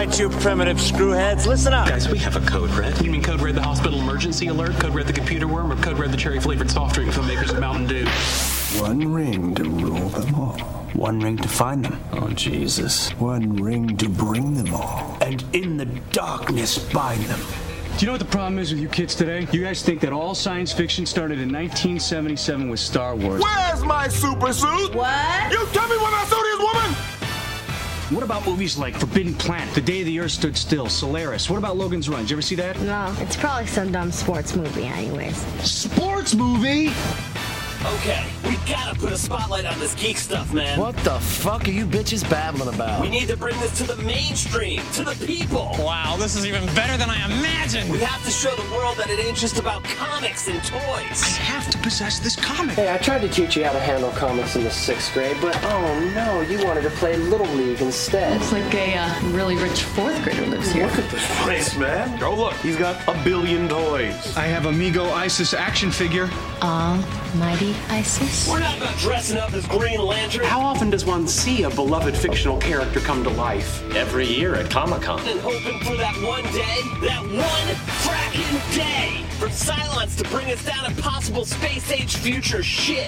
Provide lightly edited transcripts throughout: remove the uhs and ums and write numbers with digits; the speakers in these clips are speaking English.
right, you primitive screwheads, listen up. Guys, we have a code red. You mean code red the hospital emergency alert, code red the computer worm, or code red the cherry-flavored soft drink from makers of Mountain Dew? One ring to rule them all. One ring to find them. Oh, Jesus. One ring to bring them all. And in the darkness bind them. Do you know what the problem is with you kids today? You guys think that all science fiction started in 1977 with Star Wars. Where's my super suit? What? You tell me where my suit is, woman! What about movies like Forbidden Planet, The Day the Earth Stood Still, Solaris? What about Logan's Run? Did you ever see that? No, it's probably some dumb sports movie anyways. Sports movie? Okay, we gotta put a spotlight on this geek stuff, man. What the fuck are you bitches babbling about? We need to bring this to the mainstream, to the people. Wow, this is even better than I imagined. We have to show the world that it ain't just about comics and toys. I have to possess this comic. Hey, I tried to teach you how to handle comics in the 6th grade, but oh no, you wanted to play Little League instead. Looks like a really rich 4th grader lives here. Look at this place, man. Oh, look, he's got a billion toys. I have Amigo Isis action figure. Almighty Isis. We're not about dressing up as Green Lantern. How often does one see a beloved fictional character come to life? Every year at Comic-Con. And hoping for that one day, that one fracking day, for Cylons to bring us down impossible space-age future shit.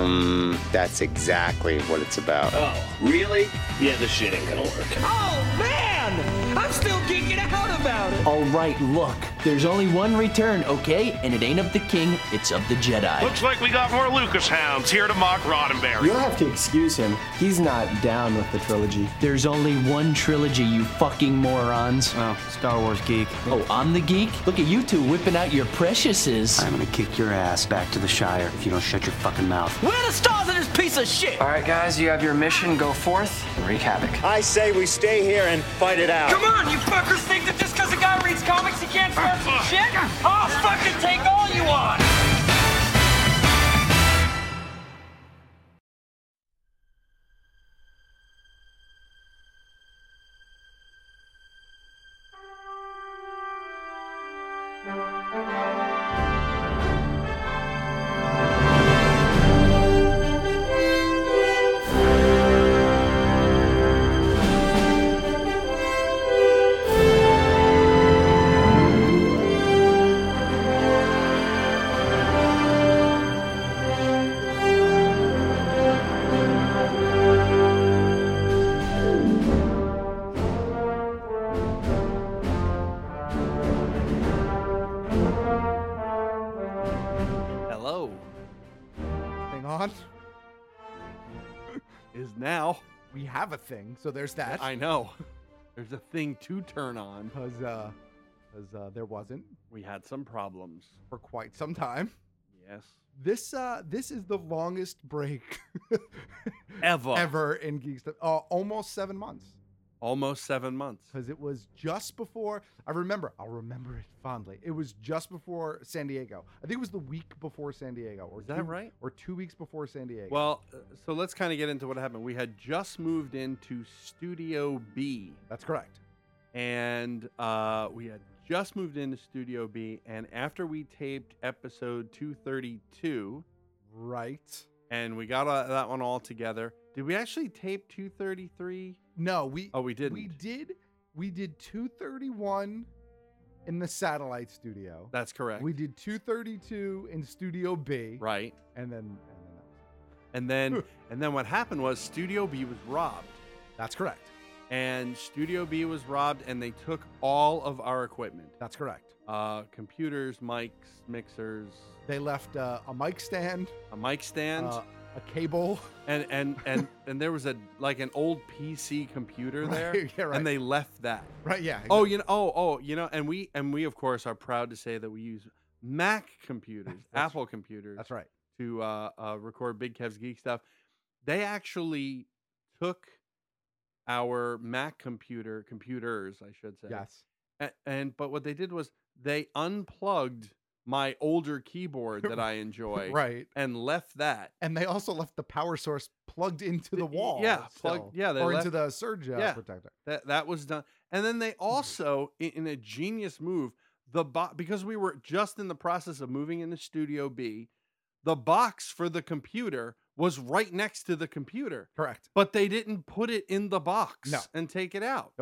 That's exactly what it's about. Oh, really? Yeah, this shit ain't gonna work. Oh, man! I'm still geeking out about it. All right, look, there's only one return, okay? And it ain't of the king, it's of the Jedi. Looks like we got more Lucas hounds here to mock Roddenberry. You'll have to excuse him. He's not down with the trilogy. There's only one trilogy, you fucking morons. Oh, Star Wars geek. Oh, I'm the geek? Look at you two whipping out your preciouses. I'm gonna kick your ass back to the Shire if you don't shut your fucking mouth. Where are the stars of this piece of shit? All right, guys, you have your mission. Go forth and wreak havoc. I say we stay here and fight it out. Come on, you fuckers think that just because a guy reads comics he can't start some shit? I'll fucking take all you want! Is now. We have a thing, so there's that. I know. There's a thing to turn on. Because there wasn't. We had some problems. For quite some time. Yes. This is the longest break ever in Geek Stuff. Almost 7 months. Almost 7 months. Because it was just before, I'll remember it fondly. It was just before San Diego. I think it was the week before San Diego. Is that right? Or 2 weeks before San Diego. Well, so let's kind of get into what happened. We had just moved into Studio B. That's correct. And we had just moved into Studio B. And after we taped episode 232. Right. And we got that one all together. Did we actually tape 233? No, we didn't. We did 231 in the satellite studio. That's correct. We did 232 in Studio B. Right. And then what happened was Studio B was robbed. That's correct. And Studio B was robbed and they took all of our equipment. That's correct. Computers, mics, mixers. They left a mic stand. A cable, and there was an old PC computer there, right, yeah, right. And they left that. Right, yeah. Exactly. And we of course are proud to say that we use Mac computers, Apple computers. That's right. To record Big Kev's Geek Stuff. They actually took our Mac computers, I should say. Yes. But what they did was they unplugged my older keyboard that I enjoy, right, and left that. And they also left the power source plugged into the wall. Yeah, plugged. Yeah, or into the surge protector. That was done. And then they also, in a genius move, because we were just in the process of moving into Studio B, the box for the computer was right next to the computer. Correct. But they didn't put it in the box and take it out. Nope.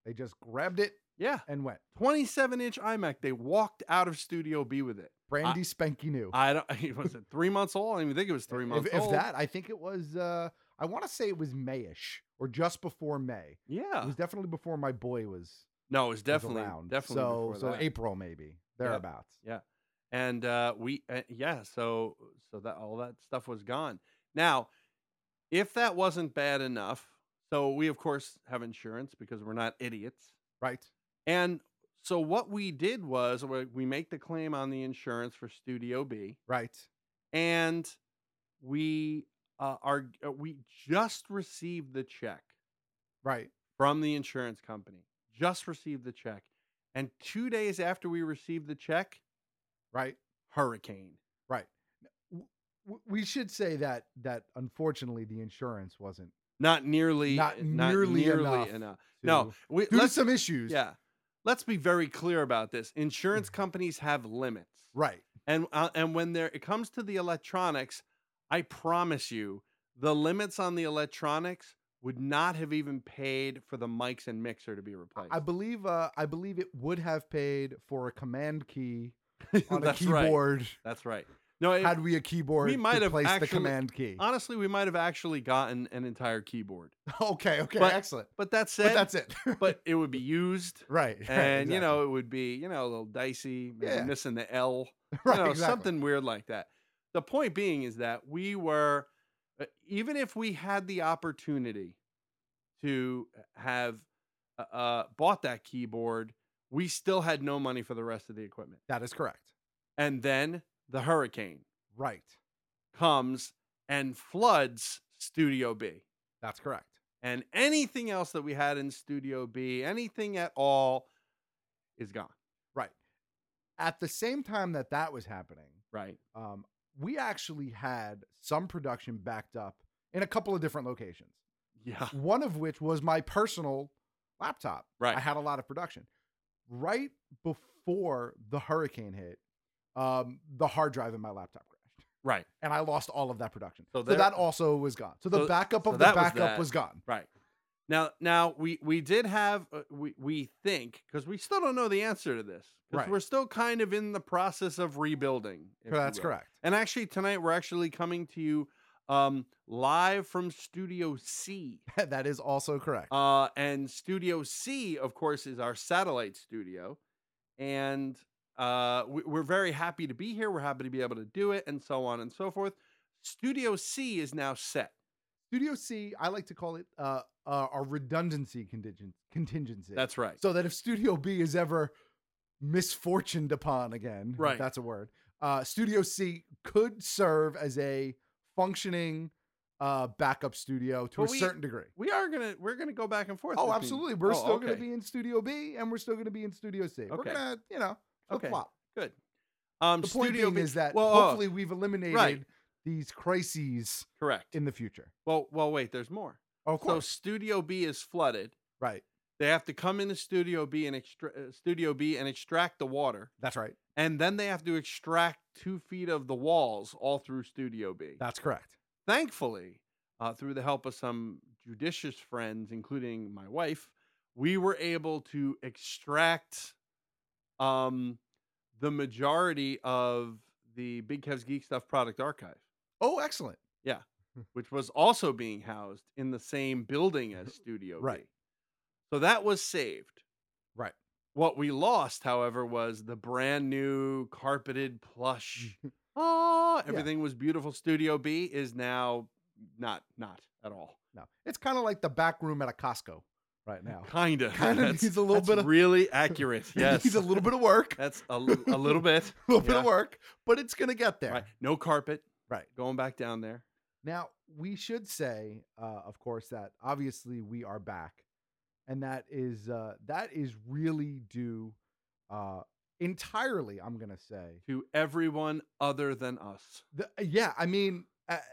They just grabbed it Yeah. and went. 27-inch iMac. They walked out of Studio B with it. Brandy spanky new. I don't. Was it 3 months old? I don't even think it was 3 months If old. that, I think it was. I want to say it was Mayish or just before May. Yeah. It was definitely before my boy was. No, it was definitely around. definitely So before that. April maybe thereabouts. Yeah. And so that all that stuff was gone. Now, if that wasn't bad enough, so we of course have insurance because we're not idiots. Right. And so what we did was we make the claim on the insurance for Studio B. Right. And we we just received the check. Right. From the insurance company. Just received the check. And 2 days after we received the check, right, hurricane. Right. We should say that unfortunately the insurance wasn't not nearly enough. No, due to some issues. Yeah. Let's be very clear about this. Insurance companies have limits. Right. And when it comes to the electronics, I promise you, the limits on the electronics would not have even paid for the mics and mixer to be replaced. I believe it would have paid for a command key on a That's keyboard. Right. That's right. No, had we a keyboard, we might to have place actually, the command key. Honestly, we might have actually gotten an entire keyboard. Okay, but, excellent. But that said, that's it. But it would be used, right? And exactly. it would be a little dicey, maybe missing the L, right? Exactly. Something weird like that. The point being is that we were, even if we had the opportunity to have bought that keyboard, we still had no money for the rest of the equipment. That is correct. And then the hurricane comes and floods Studio B. That's correct. And anything else that we had in Studio B, anything at all, is gone. Right. At the same time that was happening, right, we actually had some production backed up in a couple of different locations. Yeah. One of which was my personal laptop. Right. I had a lot of production. Right before the hurricane hit, the hard drive in my laptop crashed. Right. And I lost all of that production. So there, that also was gone. So the backup of the backup was gone. Right. Now we did have, we think, because we still don't know the answer to this. Because we're still kind of in the process of rebuilding. That's correct. And actually tonight we're actually coming to you live from Studio C. That is also correct. And Studio C, of course, is our satellite studio. And we're very happy to be here. We're happy to be able to do it, and so on and so forth. Studio C is now set. Studio C, I like to call it a redundancy contingency. That's right. So that if Studio B is ever misfortuned upon again, if that's a word, Studio C could serve as a functioning backup studio to a certain degree. We're gonna go back and forth. Oh, absolutely. We're still gonna be in Studio B and we're still gonna be in Studio C. Okay. We're gonna, flip-flop. Good. The point being is that hopefully we've eliminated these crises in the future. Well, wait, there's more. Of course. So Studio B is flooded. Right. They have to come into Studio B and extract the water. That's right. And then they have to extract 2 feet of the walls all through Studio B. That's correct. Thankfully, through the help of some judicious friends, including my wife, we were able to extract the majority of the Big Kev's Geek Stuff product archive. Oh, excellent. Yeah. Which was also being housed in the same building as Studio B. Right. So that was saved. Right. What we lost, however, was the brand new carpeted plush. Everything was beautiful. Studio B is now not at all. No. It's kind of like the back room at a Costco right now. Kind of needs a little bit of really accurate. Yes. It needs a little bit of work. That's a little bit. A little bit of work, but it's going to get there. Right. No carpet. Right. Going back down there. Now, we should say, of course, that obviously we are back. And that is really due entirely, I'm going to say, to everyone other than us. I mean,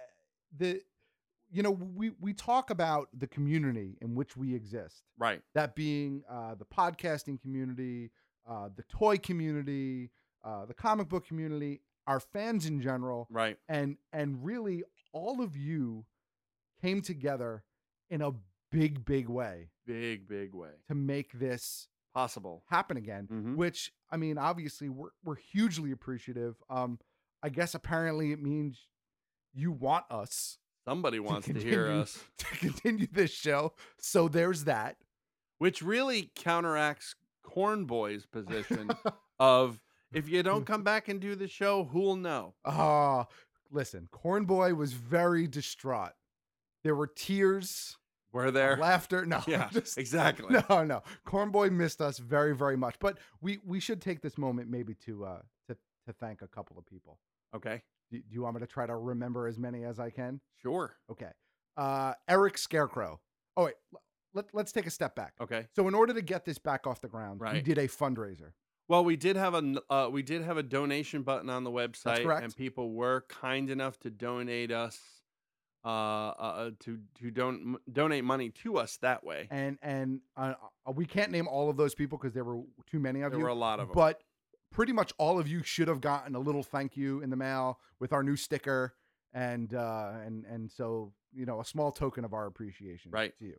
we talk about the community in which we exist. Right. That being the podcasting community, the toy community, the comic book community, our fans in general. Right. And really all of you came together in a big way. big way to make this possible happen again. Which, I mean, obviously we're hugely appreciative. I guess apparently it means you want us. Somebody wants to hear us to continue this show. So there's that. Which really counteracts Corn Boy's position of, if you don't come back and do the show, who'll know? Listen, Corn Boy was very distraught. There were tears. Were there? Laughter. No. Yeah, exactly. No. Corn Boy missed us very, very much. But we should take this moment maybe to thank a couple of people. Okay. Do you want me to try to remember as many as I can? Sure. Okay. Eric Scarecrow. Oh, wait. Let's take a step back. Okay. So in order to get this back off the ground, we Right. did a fundraiser. Well, we did have a donation button on the website, That's correct. and people were kind enough to donate us donate money to us that way. And we can't name all of those people because there were too many of you. There were a lot of them. But pretty much all of you should have gotten a little thank you in the mail with our new sticker, and so, you know, a small token of our appreciation to you.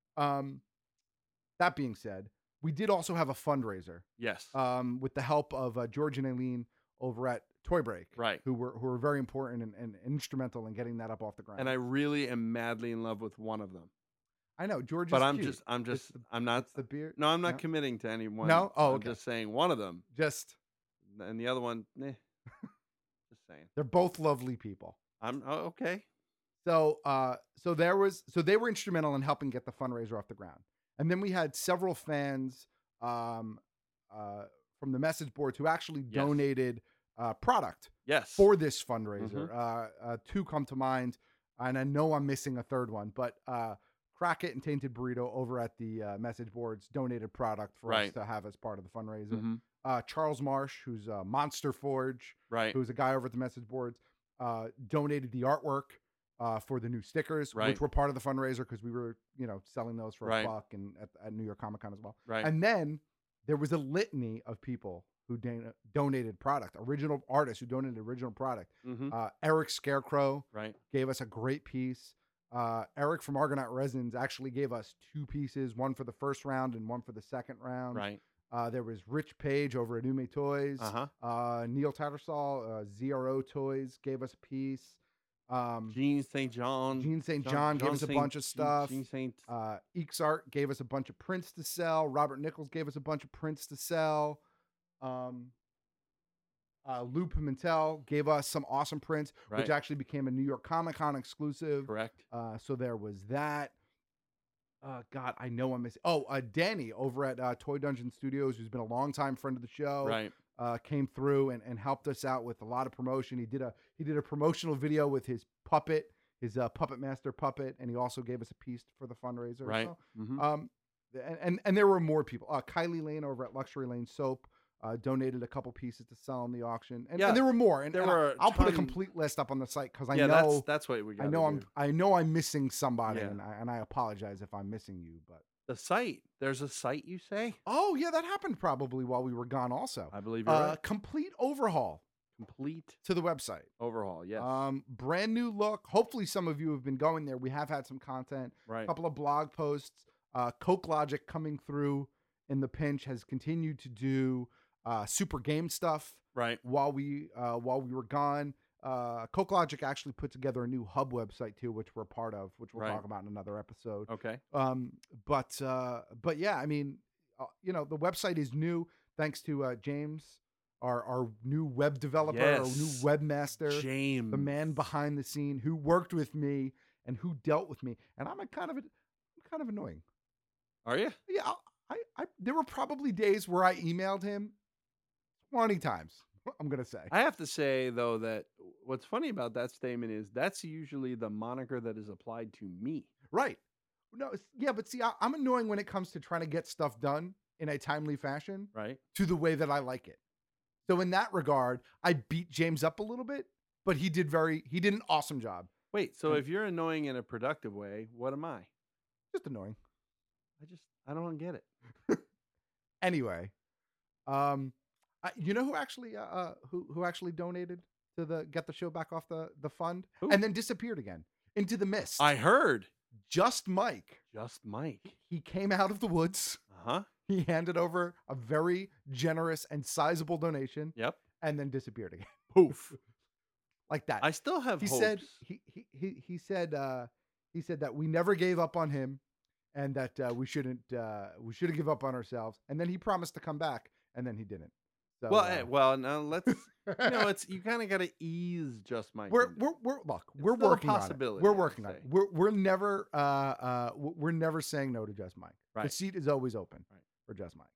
That being said, we did also have a fundraiser. Yes. With the help of George and Aileen over at Toy Break, right? Who were very important and instrumental in getting that up off the ground. And I really am madly in love with one of them. I know George, but is I'm cute. I'm not the beard. No, I'm not committing to anyone. No, I'm okay. just saying one of them. And the other one, just saying. They're both lovely people. Okay. So they were instrumental in helping get the fundraiser off the ground. And then we had several fans from the message boards who actually donated product for this fundraiser. Two come to mind, and I know I'm missing a third one, but Crackit and Tainted Burrito over at the message boards donated product for us to have as part of the fundraiser. Charles Marsh, who's Monster Forge, who's a guy over at the message boards, donated the artwork for the new stickers, which were part of the fundraiser because we were, selling those for $1 and at New York Comic Con as well. And then there was a litany of people who donated product, original artists who donated original product. Eric Scarecrow gave us a great piece. Eric from Argonaut Resins actually gave us 2 pieces, one for the first round and one for the second round. There was Rich Page over at Ume Toys. Neil Tattersall, ZRO Toys, gave us a piece. Gene St. John gave us a bunch of stuff. Eeks gave us a bunch of prints to sell. Robert Nichols gave us a bunch of prints to sell. Lou Pimentel gave us some awesome prints, which actually became a New York Comic Con exclusive. Correct. So there was that. God, I know I'm missing. Danny over at Toy Dungeon Studios, who's been a longtime friend of the show, came through and helped us out with a lot of promotion. He did a promotional video with his puppet, his Puppet Master puppet, and he also gave us a piece for the fundraiser. Right. So, and there were more people. Kylie Lane over at Luxury Lane Soap donated a couple pieces to sell in the auction, and there were more. And I'll put a complete list up on the site because I know that's what we got. I know I'm missing somebody, and I apologize if I'm missing you. But the site, there's a site, you say? Oh yeah, that happened probably while we were gone. Also, I believe you're right. Complete overhaul. Complete to the website. Overhaul, yes. Brand new look. Hopefully some of you have been going there. We have had some content. A couple of blog posts. Coke Logic coming through in the pinch has continued to do super game stuff. While we were gone. Coke Logic actually put together a new hub website too, which we're part of, which we'll talk about in another episode. Okay. But yeah, I mean, the website is new thanks to James, our new web developer, our new webmaster, James, the man behind the scene who worked with me and who dealt with me. And I'm kind of annoying. Are you? Yeah. I there were probably days where I emailed him 20 times. I'm going to say. I have to say, though, that what's funny about that statement is that's usually the moniker that is applied to me. Right. No, yeah, but see, I'm annoying when it comes to trying to get stuff done in a timely fashion. To the way that I like it. So in that regard, I beat James up a little bit, but he did an awesome job. Wait, so if you're annoying in a productive way, what am I? Just annoying. I don't get it. Anyway, you know who actually donated to get the show back off the fund? Who? And then disappeared again into the mist? I heard Just Mike. Just Mike. He came out of the woods. Uh-huh. He handed over a very generous and sizable donation. Yep. And then disappeared again. Poof. Like that. I still have he hopes. said he said that we never gave up on him, and that we shouldn't give up on ourselves. And then he promised to come back, and then he didn't. So, well, now let's you kind of got to ease Just Mike. We're still working a on it. possibility, We're I would working on say. it. We're never saying no to Just Mike. Right. The seat is always open Right. for Just Mike.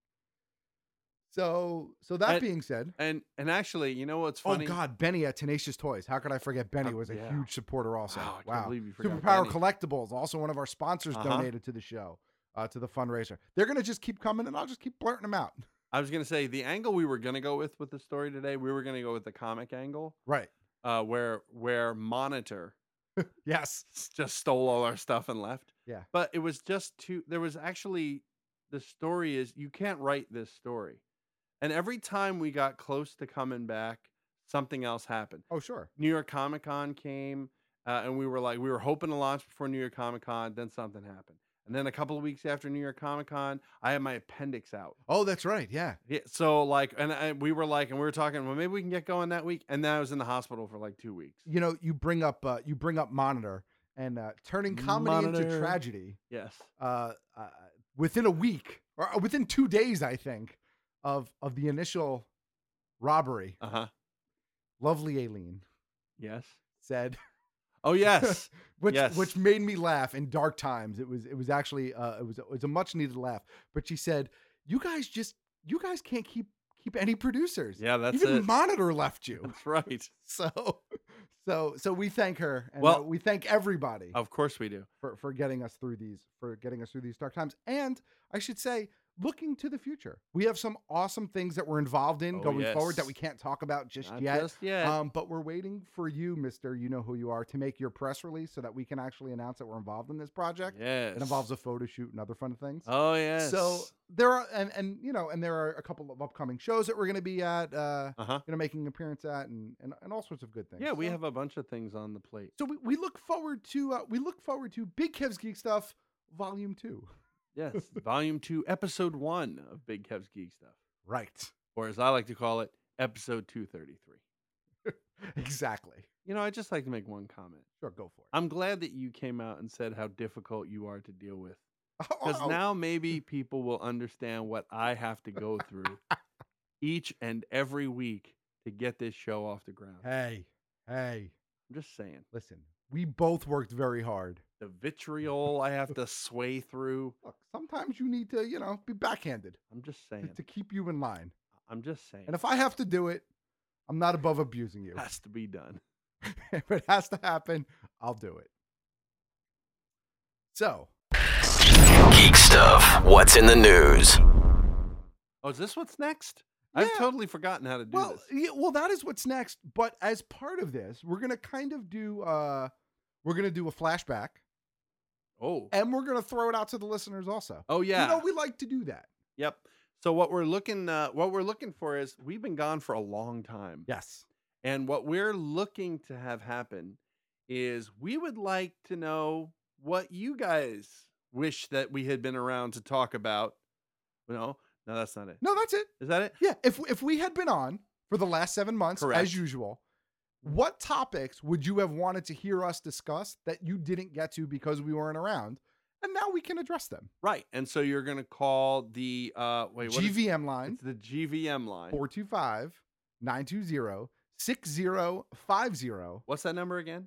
So that being said, and actually, you know what's funny? oh God, Benny at Tenacious Toys. How could I forget Benny? Was a yeah. huge supporter also. Wow, I can't believe you forgot Superpower Benny. Collectibles, also one of our sponsors, donated to the show, to the fundraiser. They're gonna just keep coming, and I'll just keep blurting them out. I was going to say the angle we were going to go with the story today, we were going to go with the comic angle. Right. Where Monitor yes just stole all our stuff and left. Yeah. But it was just there was actually, the story is, you can't write this story. And every time we got close to coming back, something else happened. Oh, sure. New York Comic Con came, and we were hoping to launch before New York Comic Con, then something happened. And then a couple of weeks after New York Comic Con, I had my appendix out. Oh, that's right. Yeah. Yeah. So we were talking, well, maybe we can get going that week. And then I was in the hospital for like 2 weeks. You know, you bring up Monitor and turning comedy into tragedy. Yes. Within a week or within 2 days, I think, of the initial robbery. Lovely Aileen. Yes. Said. Oh yes. Which made me laugh in dark times. It was actually it was a much needed laugh. But she said, you guys can't keep any producers. Yeah, that's even it. Monitor left you. That's right. So we thank her, and we thank everybody. Of course we do. For getting us through these dark times. And I should say, looking to the future, we have some awesome things that we're involved in going forward that we can't talk about Not yet. just yet. But we're waiting for you, Mr. You Know Who You Are, to make your press release so that we can actually announce that we're involved in this project. Yes. It involves a photo shoot and other fun things. Oh yes. So there are and there are a couple of upcoming shows that we're going to be at, making an appearance at, and all sorts of good things. Yeah, we have a bunch of things on the plate. So we look forward to Big Kev's Geek Stuff Volume 2. Yes, Volume 2, Episode 1 of Big Kev's Geek Stuff. Right. Or as I like to call it, Episode 233. Exactly. You know, I just like to make one comment. Sure, go for it. I'm glad that you came out and said how difficult you are to deal with. Because now maybe people will understand what I have to go through each and every week to get this show off the ground. Hey. I'm just saying. Listen, we both worked very hard. The vitriol I have to sway through. Look, sometimes you need to, be backhanded. I'm just saying. To keep you in line. I'm just saying. And if I have to do it, I'm not above abusing you. It has to be done. If it has to happen, I'll do it. So. Geek Stuff. What's in the news? Oh, is this what's next? Yeah. I've totally forgotten how to do this. Yeah, well, that is what's next. But as part of this, we're going to kind of do, we're going to do a flashback. Oh. And we're going to throw it out to the listeners also. Oh, yeah. You know, we like to do that. Yep. So what we're looking for is, we've been gone for a long time. Yes. And what we're looking to have happen is, we would like to know what you guys wish that we had been around to talk about. No, that's not it. No, that's it. Is that it? Yeah. If we had been on for the last 7 months, correct, as usual, what topics would you have wanted to hear us discuss that you didn't get to because we weren't around? And now we can address them. Right. And so you're going to call the GVM line. It's the GVM line. 425-920-6050. What's that number again?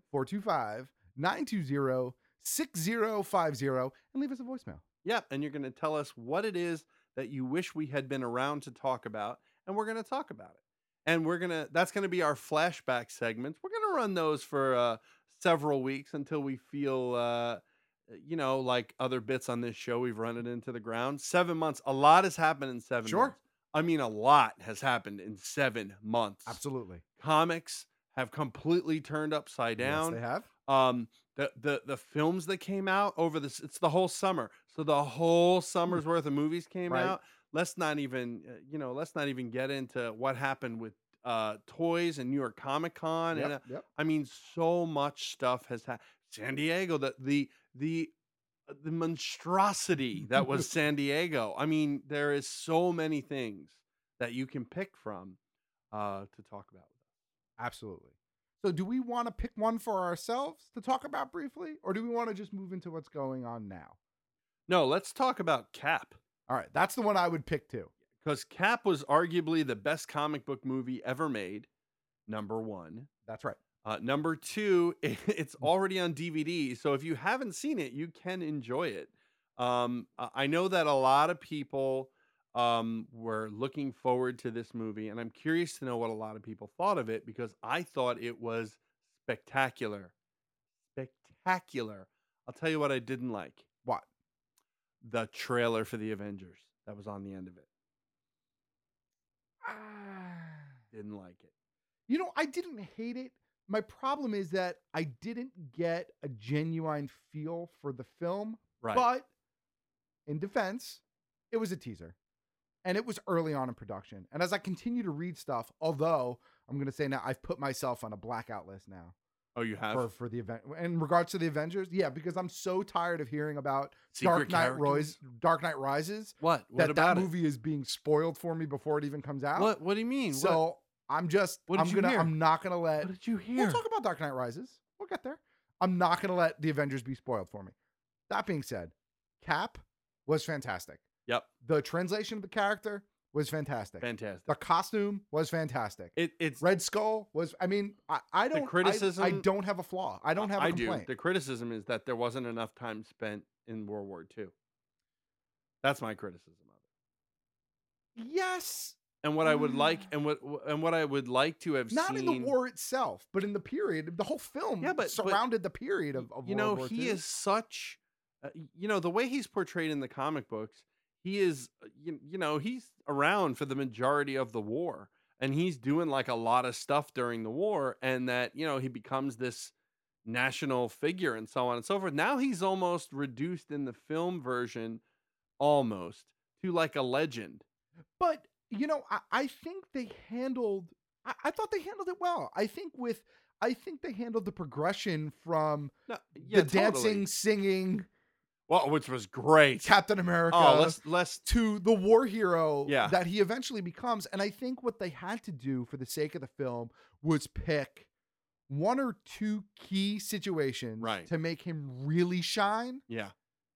425-920-6050. And leave us a voicemail. Yep. And you're going to tell us what it is that you wish we had been around to talk about. And we're going to talk about it. And that's going to be our flashback segments. We're going to run those for several weeks until we feel, like other bits on this show, we've run it into the ground. 7 months. A lot has happened in 7 months. I mean, a lot has happened in 7 months. Absolutely. Comics have completely turned upside down. Yes, they have. The films that came out over this, it's the whole summer. So the whole summer's worth of movies came out. Let's not even get into what happened with toys and New York Comic Con. I mean, so much stuff has happened. San Diego, the the monstrosity that was San Diego. I mean, there is so many things that you can pick from to talk about. Absolutely. So do we want to pick one for ourselves to talk about briefly, or do we want to just move into what's going on now? No, let's talk about Cap. All right, that's the one I would pick too. Because Cap was arguably the best comic book movie ever made, number one. That's right. Number two, it's already on DVD, so if you haven't seen it, you can enjoy it. I know that a lot of people were looking forward to this movie, and I'm curious to know what a lot of people thought of it, because I thought it was spectacular. Spectacular. I'll tell you what I didn't like. What? The trailer for the Avengers that was on the end of it. Didn't like it. You know, I didn't hate it. My problem is that I didn't get a genuine feel for the film. Right. But in defense, it was a teaser. And it was early on in production. And as I continue to read stuff, although I'm going to say now I've put myself on a blackout list now. Oh, you have? For the event. In regards to the Avengers, yeah, because I'm so tired of hearing about Secret Dark Knight Rises. What about that it? movie is being spoiled for me before it even comes out. What do you mean? So I'm not gonna let. What did you hear? We'll talk about Dark Knight Rises. We'll get there. I'm not gonna let the Avengers be spoiled for me. That being said, Cap was fantastic. Yep. The translation of the character was fantastic. Fantastic. The costume was fantastic. It's Red Skull was. I mean, I don't. The criticism. I don't have a flaw. I don't have a complaint. The criticism is that there wasn't enough time spent in World War II. That's my criticism of it. Yes. And what I would like, and what I would like to have not seen, in the war itself, but in the period, the whole film surrounded the period of you World know, War he II. is such, you know, the way he's portrayed in the comic books, he is, you know, he's around for the majority of the war, and he's doing like a lot of stuff during the war, and that, you know, he becomes this national figure and so on and so forth. Now he's almost reduced in the film version, almost to like a legend. But you know, I think they handled. I thought they handled it well. I think they handled the progression from the dancing, singing, well, which was great, Captain America, less to the war hero Yeah. that he eventually becomes. And I think what they had to do for the sake of the film was pick one or two key situations to make him really shine. Yeah.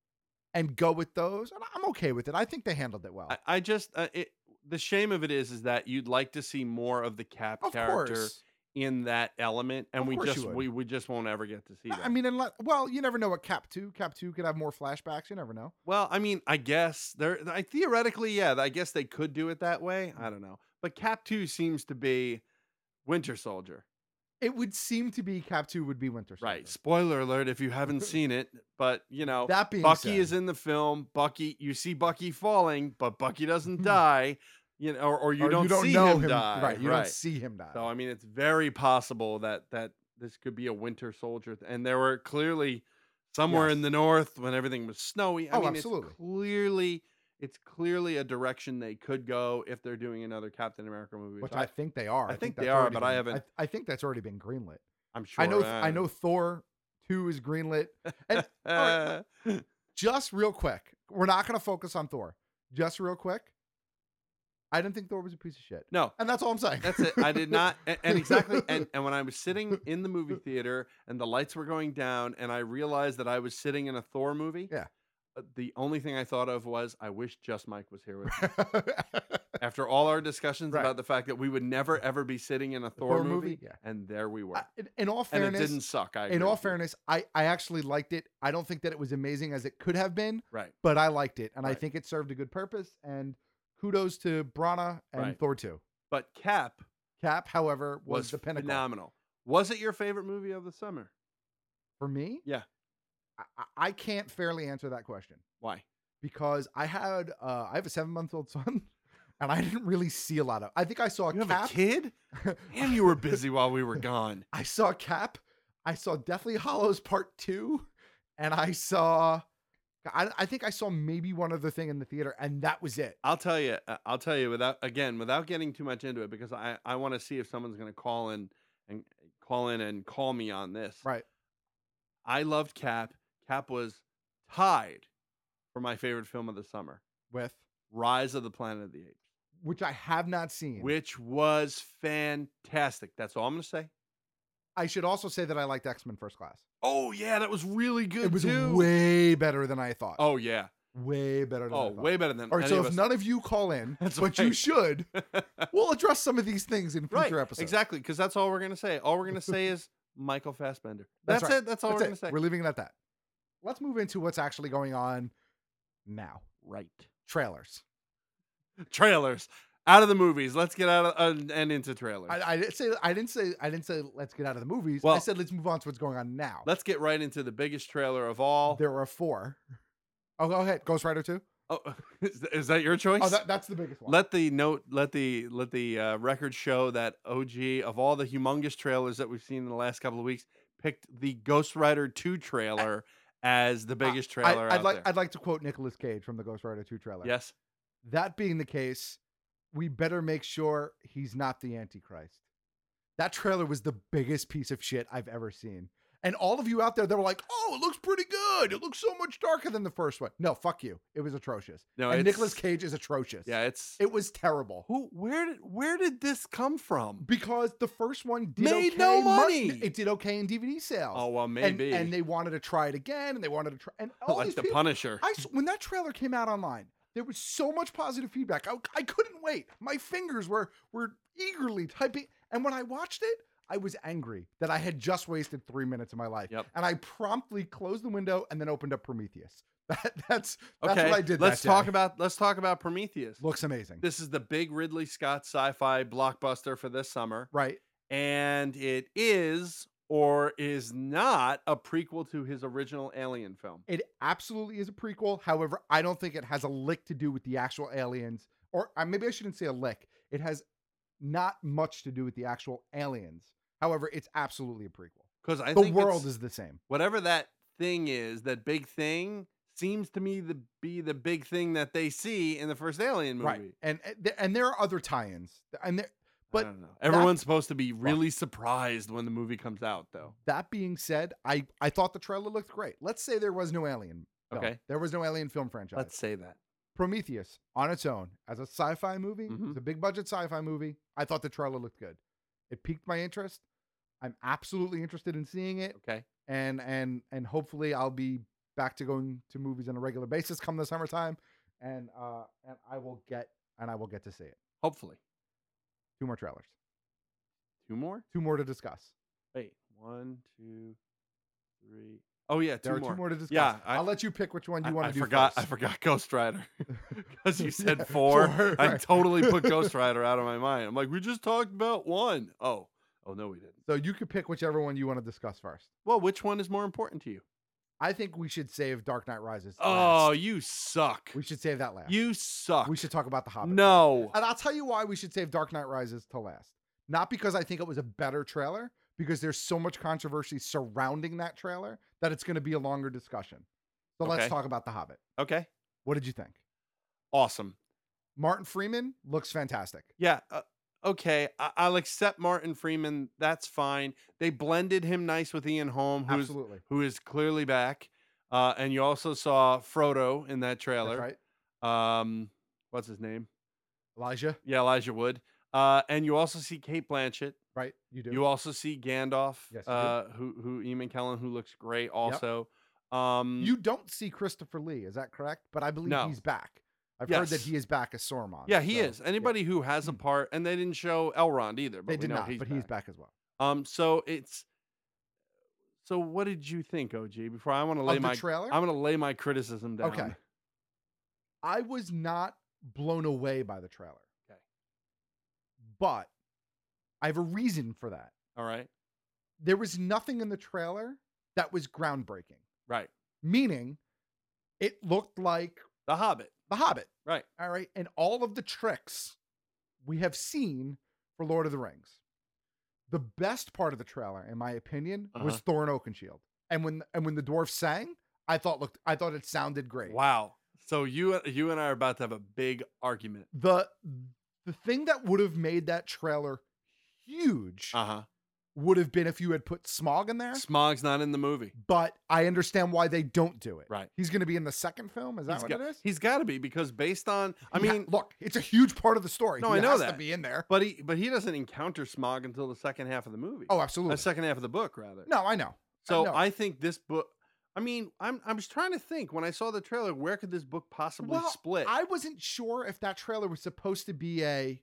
And go with those. And I'm okay with it. I think they handled it well. I just the shame of it is that you'd like to see more of the Cap character in that element, and we just won't ever get to see that. I mean, you never know what Cap 2 could have more flashbacks. You never know. Well, I mean, I guess theoretically, yeah, I guess they could do it that way. I don't know, but Cap 2 seems to be Winter Soldier. It would seem to be Cap 2 would be Winter Soldier. Right. Spoiler alert if you haven't seen it, but you know, that being Bucky said, is in the film. You see Bucky falling, but Bucky doesn't die. You know, or you don't see him die. Right. You don't see him die. So I mean, it's very possible that this could be a Winter Soldier, and there were clearly somewhere in the north when everything was snowy. I mean, absolutely. It's clearly a direction they could go if they're doing another Captain America movie, which I think they are. I think they are, but I haven't. I think that's already been greenlit. I'm sure. I know Thor 2 is greenlit. And right, just real quick, we're not going to focus on Thor. Just real quick, I didn't think Thor was a piece of shit. No, and that's all I'm saying. That's it. I did not, and exactly. And when I was sitting in the movie theater and the lights were going down, and I realized that I was sitting in a Thor movie. Yeah. The only thing I thought of was, I wish Just Mike was here with me. After all our discussions about the fact that we would never ever be sitting in a Thor movie, and there we were. In all fairness, and it didn't suck. In all fairness, I actually liked it. I don't think that it was amazing as it could have been. Right. But I liked it, and I think it served a good purpose. And kudos to Brana and Thor 2. But Cap, however, was the pinnacle. Phenomenal. Was it your favorite movie of the summer? For me? Yeah. I can't fairly answer that question. Why? Because I have a 7-month-old son, and I didn't really see a lot of. I think I saw you Cap. Have a kid? Damn, you were busy while we were gone. I saw Cap. I saw Deathly Hallows Part 2, and I think I saw maybe one other thing in the theater, and that was it. I'll tell you without getting too much into it, because I want to see if someone's going to call in and call me on this. Right. I loved Cap. Cap was tied for my favorite film of the summer with Rise of the Planet of the Apes, which I have not seen. which was fantastic. That's all I'm going to say. I should also say that I liked X-Men First Class. Oh, yeah, that was really good, It was too. way better than I thought. Oh, yeah. Way better than I thought. way better than All right, any so of if us. none of you call in, That's but you right. should, we'll address some of these things in future episodes. Exactly, because that's all we're going to say. All we're going to say is Michael Fassbender. That's right. it. That's all we're going to say. We're leaving it at that. Let's move into what's actually going on now. Right. Trailers. Trailers. Out of the movies. Let's get out of and into trailers. I didn't say let's get out of the movies. Well, I said let's move on to what's going on now. Let's get right into the biggest trailer of all. There are 4. Oh, go ahead. Ghost Rider 2. Oh, is that your choice? Oh, that's the biggest one. Let the record show that OG of all the humongous trailers that we've seen in the last couple of weeks picked the Ghost Rider 2 trailer as the biggest trailer. I'd like to quote Nicolas Cage from the Ghost Rider 2 trailer. Yes. That being the case, we better make sure he's not the Antichrist. That trailer was the biggest piece of shit I've ever seen. And all of you out there that were like, oh, it looks pretty good. It looks so much darker than the first one. No, fuck you. It was atrocious. No, and Nicolas Cage is atrocious. Yeah, it was terrible. Where did this come from? Because the first one did made okay no money. It did okay in DVD sales. Oh, well, maybe. And they wanted to try it again, and they wanted to try. And all like these the people, Punisher. When that trailer came out online, there was so much positive feedback. I couldn't wait. My fingers were eagerly typing. And when I watched it, I was angry that I had just wasted 3 minutes of my life. Yep. And I promptly closed the window and then opened up Prometheus. That's Okay, what I did. let's that talk day. about Prometheus. Looks amazing. This is the big Ridley Scott sci-fi blockbuster for this summer. Right. And it is or is not a prequel to his original Alien film. It absolutely is a prequel. However, I don't think it has a lick to do with the actual aliens. Or maybe I shouldn't say a lick. It has not much to do with the actual aliens. However, it's absolutely a prequel. Because I the think world is the same. Whatever that thing is, that big thing seems to me to be the big thing that they see in the first Alien movie. Right. And there are other tie-ins. And there, but I don't know. Everyone's supposed to be really surprised when the movie comes out, though. That being said, I thought the trailer looked great. Let's say there was no Alien film. Okay. There was no Alien film franchise. Let's say that. Prometheus, on its own, as a sci-fi movie, it's a big budget sci-fi movie. I thought the trailer looked good. It piqued my interest. I'm absolutely interested in seeing it. Okay. And hopefully I'll be back to going to movies on a regular basis come the summertime. And I will get to see it. Hopefully. 2 more trailers. 2 more? 2 more to discuss. Wait, 1, 2, 3. Oh yeah, There are 2 more. 2 more to discuss. Yeah, I'll let you pick which one you want to do forgot. first. I forgot Ghost Rider because you said Yeah, 4. 4, I right. totally put Ghost Rider out of my mind. I'm like, we just talked about 1. Oh no, we didn't. So you could pick whichever one you want to discuss first. Well, which one is more important to you? I think we should save Dark Knight Rises. Oh, last. you suck. We should save that last. You suck. We should talk about The Hobbit. No. And I'll tell you why we should save Dark Knight Rises to last. Not because I think it was a better trailer, because there's so much controversy surrounding that trailer that it's going to be a longer discussion. So let's Okay. talk about The Hobbit. Okay. What did you think? Awesome. Martin Freeman looks fantastic. Yeah. Okay. I'll accept Martin Freeman. That's fine. They blended him nice with Ian Holm, Absolutely. who is clearly back. And you also saw Frodo in that trailer. That's right. What's his name? Elijah. Yeah, Elijah Wood. And you also see Kate Blanchett. Right. You do. You also see Gandalf. Yes, who Ian McKellen, who looks great also. You don't see Christopher Lee, is that correct? But I believe No. he's back. I've Yes. heard that he is back as Sauron. Yeah, he So, is. Anybody who has a part, and they didn't show Elrond either. But They we did know not, but he's back as well. So what did you think, OG? Before I want to Of lay the my trailer? I'm going to lay my criticism down. Okay. I was not blown away by the trailer. Okay. But I have a reason for that. All right. There was nothing in the trailer that was groundbreaking. Right. Meaning, it looked like The Hobbit. The Hobbit. Right. All right. And all of the tricks we have seen for Lord of the Rings. The best part of the trailer, in my opinion, was Thorin Oakenshield. And when the dwarf sang, I thought it sounded great. Wow. So you and I are about to have a big argument. The thing that would have made that trailer huge would have been if you had put Smog in there. Smog's not in the movie. But I understand why they don't do it. Right. He's going to be in the second film? Is that what it is? He's got to be, because based on, I mean, look, it's a huge part of the story. No, He I know has that. to be in there. But he doesn't encounter Smog until the second half of the movie. Oh, absolutely. The second half of the book, rather. No, I know. So I think this book, I mean, I was trying to think when I saw the trailer, where could this book possibly split? I wasn't sure if that trailer was supposed to be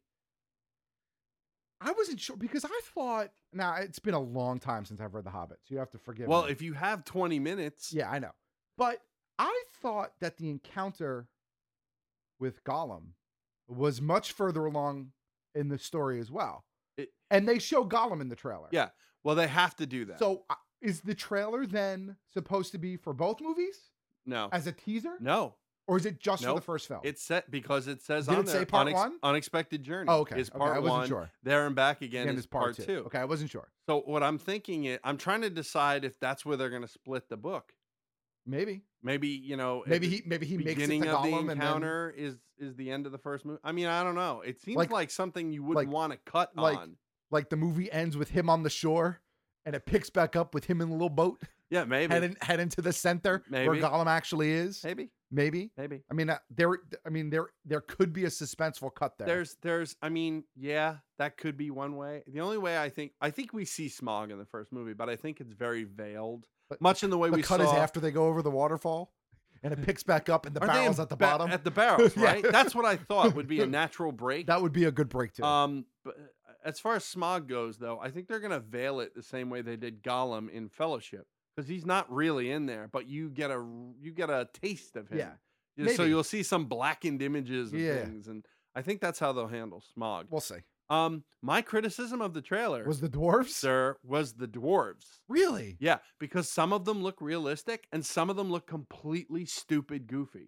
I wasn't sure because I thought, now it's been a long time since I've read The Hobbit, so you have to forgive me. Well, if you have 20 minutes. Yeah, I know. But I thought that the encounter with Gollum was much further along in the story as well. And they show Gollum in the trailer. Yeah. Well, they have to do that. So is the trailer then supposed to be for both movies? No. As a teaser? No. Or is it just for the first film? It's set because it says Did on it there, say part one? Unexpected Journey. Oh, okay. Is part I wasn't one. sure. There and Back Again is part two. Okay, I wasn't sure. So what I'm thinking is, I'm trying to decide if that's where they're going to split the book. Maybe, maybe maybe he makes it beginning to of the Gollum encounter is the end of the first movie. I mean, I don't know. It seems like something you wouldn't want to cut on. Like the movie ends with him on the shore, and it picks back up with him in the little boat. Yeah, maybe heading to the center where Maybe. Gollum actually is. Maybe. I mean, there could be a suspenseful cut there. There's I mean, yeah, that could be one way. The only way I think we see Smog in the first movie, but I think it's very veiled. But much in the way the we cut saw is after they go over the waterfall, and it picks back up, and the barrel's at the bottom. At the barrels, Yeah. right? That's what I thought would be a natural break. That would be a good break too. But as far as Smog goes, though, I think they're going to veil it the same way they did Gollum in Fellowship, because he's not really in there, but you get a taste of him. Yeah. So Maybe. you'll see some blackened images of things, and I think that's how they'll handle Smog. We'll see. My criticism of the trailer Was the dwarves? sir, was the dwarves. Really? Yeah, because some of them look realistic and some of them look completely stupid goofy.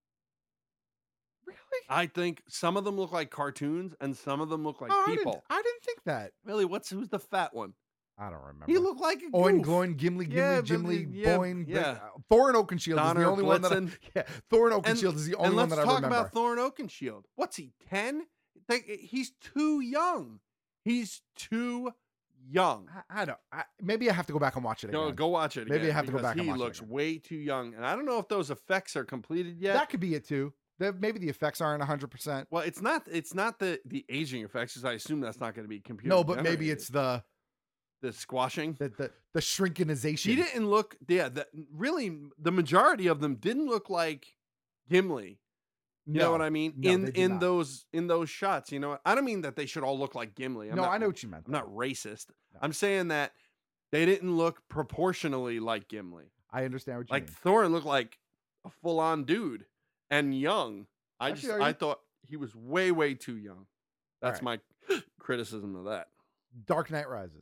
Really? I think some of them look like cartoons and some of them look like people. I didn't think that. Really, who's the fat one? I don't remember. He looked like a Oin, goof. Gloin, Gimli, Yeah, Gimli, yeah, Boing. yeah. Thorin Oakenshield is Donner the only one that I, Blitzen. yeah, Thorin Oakenshield is the only one that I And let's remember. talk about Thorin Oakenshield. What's he, 10? He's too young. He's too young. I don't. Maybe I have to go back and watch it again. Go watch it again. Maybe I have to go because back and watch He looks it again. way too young. And I don't know if those effects are completed yet. That could be it too. Maybe the effects aren't 100%. Well, it's not the aging effects, because I assume that's not going to be computer. No, but maybe generated. it's the squashing, the shrinkinization. He didn't look. Yeah, really, the majority of them didn't look like Gimli. You know what I mean? No, they did not. in those shots, you know, I don't mean that they should all look like Gimli. I know what you meant. I'm not racist. No. I'm saying that they didn't look proportionally like Gimli. I understand what you mean. Like Thorin looked like a full-on dude and young. I thought he was way, way too young. That's my criticism of that. Dark Knight Rises.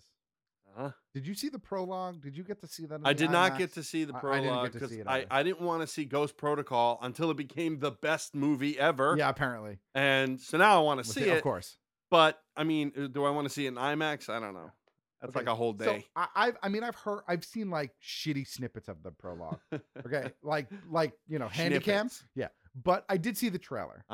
Did you see the prologue? Did you get to see that? I did not get to see the prologue because I didn't want to see Ghost Protocol until it became the best movie ever. Yeah, apparently. And so now I want to see it. Of course. But I mean, do I want to see it in IMAX? I don't know. That's like a whole day. So I've seen like shitty snippets of the prologue. Okay, like Handycam. Yeah, but I did see the trailer.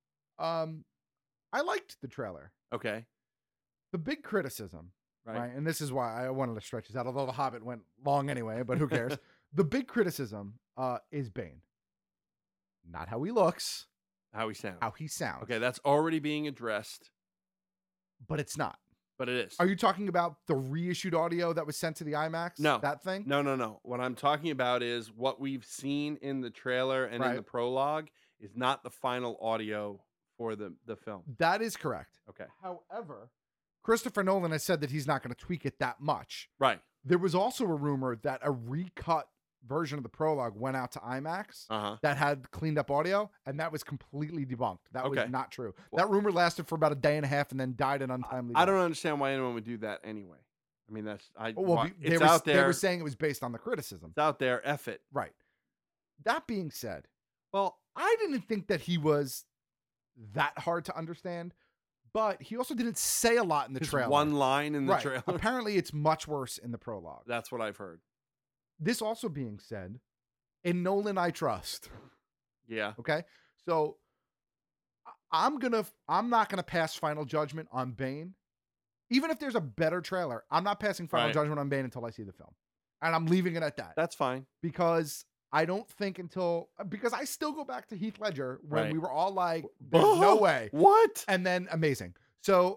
I liked the trailer. Okay. The big criticism. Right. And this is why I wanted to stretch this out, although The Hobbit went long anyway, but who cares? The big criticism is Bane. Not how he looks. How he sounds. How he sounds. Okay, that's already being addressed. But it's not. But it is. Are you talking about the reissued audio that was sent to the IMAX? No. That thing? No. What I'm talking about is what we've seen in the trailer and in the prologue is not the final audio for the film. That is correct. Okay. However, Christopher Nolan has said that he's not going to tweak it that much. Right. There was also a rumor that a recut version of the prologue went out to IMAX that had cleaned up audio, and that was completely debunked. That was not true. That rumor lasted for about a day and a half and then died an untimely death. I don't understand why anyone would do that anyway. I mean, it's out there. They were saying it was based on the criticism. It's out there. F it. Right. That being said, well, I didn't think that he was that hard to understand. But he also didn't say a lot in the trailer. One line in the trailer. Apparently, it's much worse in the prologue. That's what I've heard. This also being said, in Nolan, I trust. Yeah. Okay. So I'm not gonna pass final judgment on Bane, even if there's a better trailer, I'm not passing final judgment on Bane until I see the film. And I'm leaving it at that. That's fine. Because I don't think because I still go back to Heath Ledger when we were all like, there's no way. What? And then amazing. So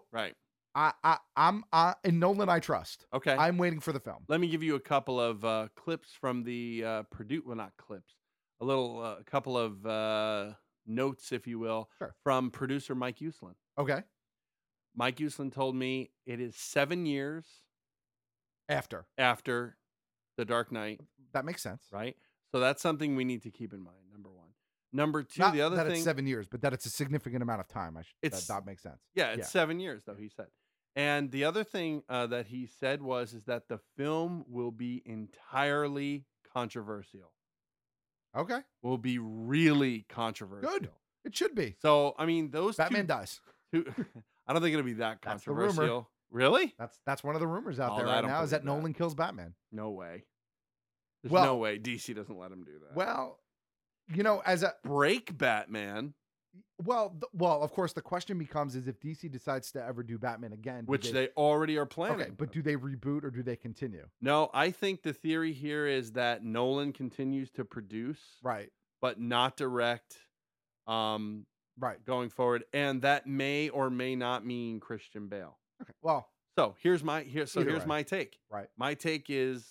I'm in Nolan I trust. Okay. I'm waiting for the film. Let me give you a couple of clips from the not clips. A couple of notes, if you will, from producer Mike Uslan. Okay. Mike Uslan told me it is 7 years after The Dark Knight. That makes sense. Right? So that's something we need to keep in mind, number one. Number two, Not the other that thing... it's 7 years, but that it's a significant amount of time. That makes sense. Yeah, it's 7 years, though, he said. And the other thing that he said is that the film will be entirely controversial. Okay. Will be really controversial. Good. It should be. So, I mean, those Batman dies. I don't think it'll be that That's the controversial. rumor. Really? That's one of the rumors out Oh, there I right don't now is that believe that. Nolan kills Batman. No way. There's Well- no way DC doesn't let him do that. Well, as a break Batman. Well, of course, the question becomes is if DC decides to ever do Batman again, Which they already are planning. Okay, but do they reboot or do they continue? No, I think the theory here is that Nolan continues to produce, right, but not direct, right, going forward, and that may or may not mean Christian Bale. Okay, well, so here's my take. Right, my take is,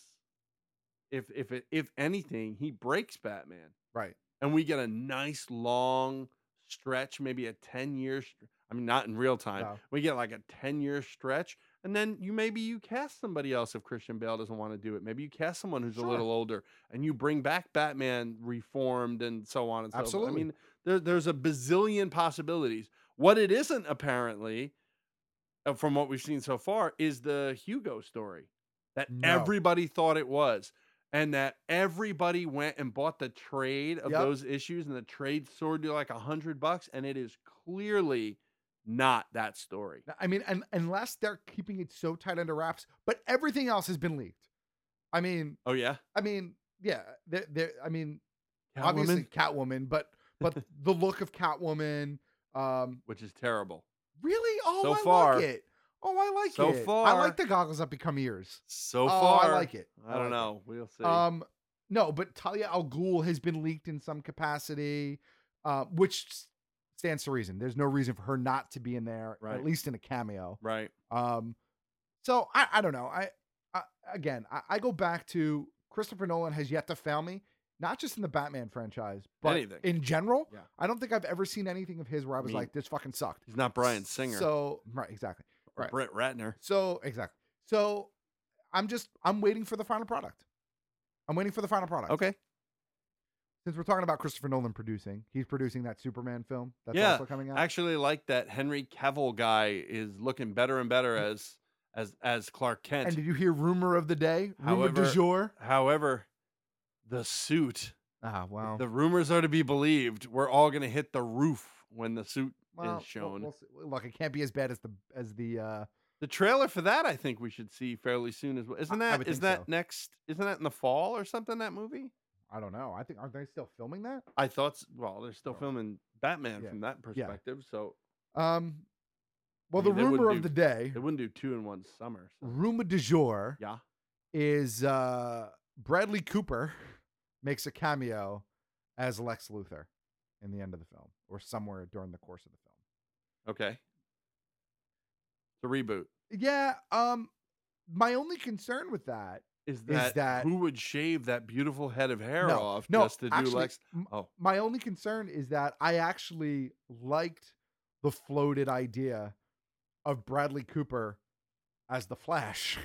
if anything, he breaks Batman, right, and we get a nice long stretch, maybe a 10-year. I mean, not in real time. No. We get like a 10-year stretch, and then you cast somebody else if Christian Bale doesn't want to do it. Maybe you cast someone who's a little older, and you bring back Batman reformed and so on and so forth. Absolutely. I mean, there's a bazillion possibilities. What it isn't, apparently, from what we've seen so far, is the Hugo story that everybody thought it was. And that everybody went and bought the trade of those issues, and the trade soared to like $100, and it is clearly not that story. I mean, and unless they're keeping it so tight under wraps, but everything else has been leaked. I mean, oh yeah, I mean, yeah, I mean, Catwoman? obviously Catwoman, but the look of Catwoman, which is terrible. Really? Oh, so I far, like it. Oh, I like so it. So far, I like the goggles that become ears. So far, I like it. I don't know. We'll see. No, but Talia al Ghul has been leaked in some capacity, which stands to reason. There's no reason for her not to be in there, at least in a cameo. Right. So I don't know. I go back to Christopher Nolan has yet to fail me, not just in the Batman franchise, but in general. Yeah. I don't think I've ever seen anything of his where I was like, this fucking sucked. He's not Bryan Singer. So, right, exactly. Or Brett Ratner. So, exactly. So, I'm waiting for the final product. Okay. Since we're talking about Christopher Nolan producing, he's producing that Superman film that's also coming out. I actually like that Henry Cavill guy is looking better and better as Clark Kent. And did you hear rumor of the day? Rumor du jour? However, the suit. Ah, wow. The rumors are to be believed. We're all going to hit the roof when the suit is shown. We'll see. Look, it can't be as bad as the trailer for that. I think we should see fairly soon as well. Isn't that next? Isn't that in the fall or something? That movie? I don't know. I think aren't they still filming that? I thought. Well, they're still filming Batman from that perspective. So, well, the rumor of the day. They wouldn't do 2 in one summer. So. Rumor du jour. Yeah. Is Bradley Cooper makes a cameo as Lex Luthor in the end of the film or somewhere during the course of the film. Okay. It's a reboot. Yeah. My only concern with that is that who would shave that beautiful head of hair off just to do Lex? My only concern is that I actually liked the floated idea of Bradley Cooper as the Flash.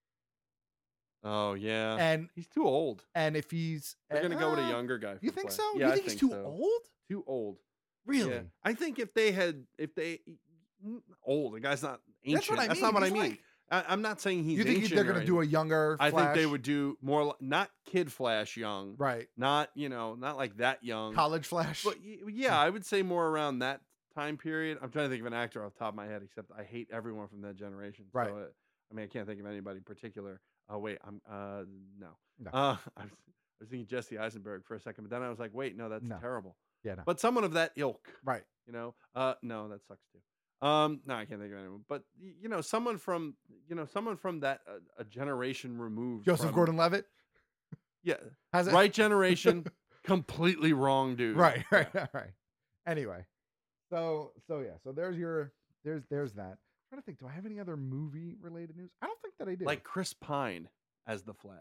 Oh yeah, and he's too old. And if they're gonna go with a younger guy. You think so? Yeah, you think he's too old? Too old. Really? Yeah. I think if they old, the guy's not ancient. That's not what I mean. I'm not saying he's. You think ancient they're gonna do a younger Flash? I think they would do more, not Kid Flash young, right? Not not like that young. College Flash. But yeah, I would say more around that time period. I'm trying to think of an actor off the top of my head, except I hate everyone from that generation. Right. So, I mean, I can't think of anybody in particular. Oh wait, no. I was thinking Jesse Eisenberg for a second, but then I was like, wait, no, that's terrible. Yeah, no. But someone of that ilk, right? No, that sucks too. No, I can't think of anyone. But someone from that a generation removed. Joseph Gordon-Levitt. Yeah, Has it? Right generation, completely wrong dude. Right. Anyway, so there's that. I'm trying to think. Do I have any other movie related news? I don't think that I do. Like Chris Pine as the Flash.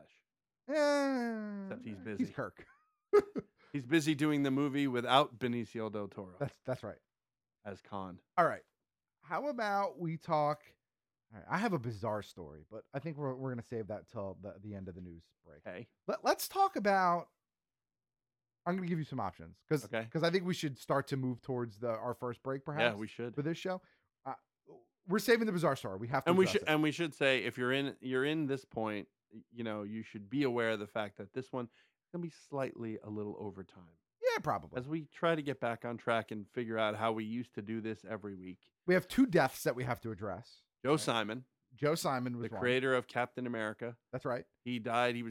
Except he's busy. He's Kirk. He's busy doing the movie without Benicio del Toro. That's right. As Khan. All right. How about we talk? All right, I have a bizarre story, but I think we're going to save that till the end of the news break. Okay. Let's talk about. I'm going to give you some options because I think we should start to move towards our first break. Perhaps. Yeah, we should for this show. We're saving the bizarre story. We have to. And we should say if you're in this point, you should be aware of the fact that this one is going to be slightly a little over time. Yeah, probably. As we try to get back on track and figure out how we used to do this every week. We have 2 deaths that we have to address. Joe Simon. Joe Simon was the creator of Captain America. That's right. He died. He was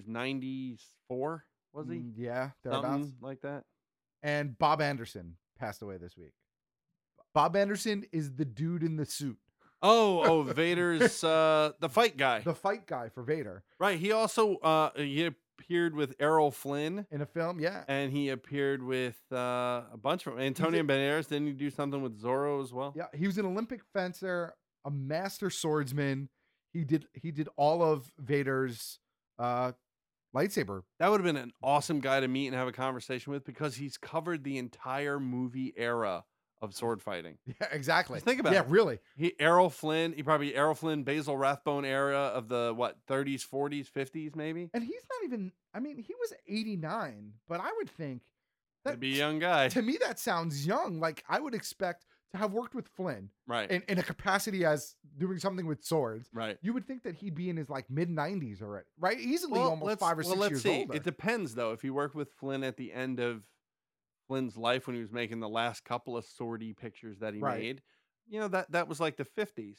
94, was he? Yeah, thereabouts. Something like that. And Bob Anderson passed away this week. Bob Anderson is the dude in the suit. Oh, Vader's the fight guy. The fight guy for Vader. Right. He also he appeared with Errol Flynn in a film, yeah. And he appeared with a bunch of Antonio Banderas. Didn't he do something with Zorro as well? Yeah, he was an Olympic fencer, a master swordsman. He did all of Vader's lightsaber. That would have been an awesome guy to meet and have a conversation with because he's covered the entire movie era of sword fighting. Yeah, exactly. Just think about it. Yeah, really. Errol Flynn, Basil Rathbone era of the 30s, 40s, 50s, maybe. And he's not even. I mean, he was 89, but I would think that'd be a young guy. To me, that sounds young. Like I would expect to have worked with Flynn, right, in a capacity as doing something with swords, right. You would think that he'd be in his mid 90s already, right? Easily, almost 5 or 6 years older. It depends though. If he worked with Flynn at the end of Flynn's life when he was making the last couple of swordy pictures that he made, that was like the 50s.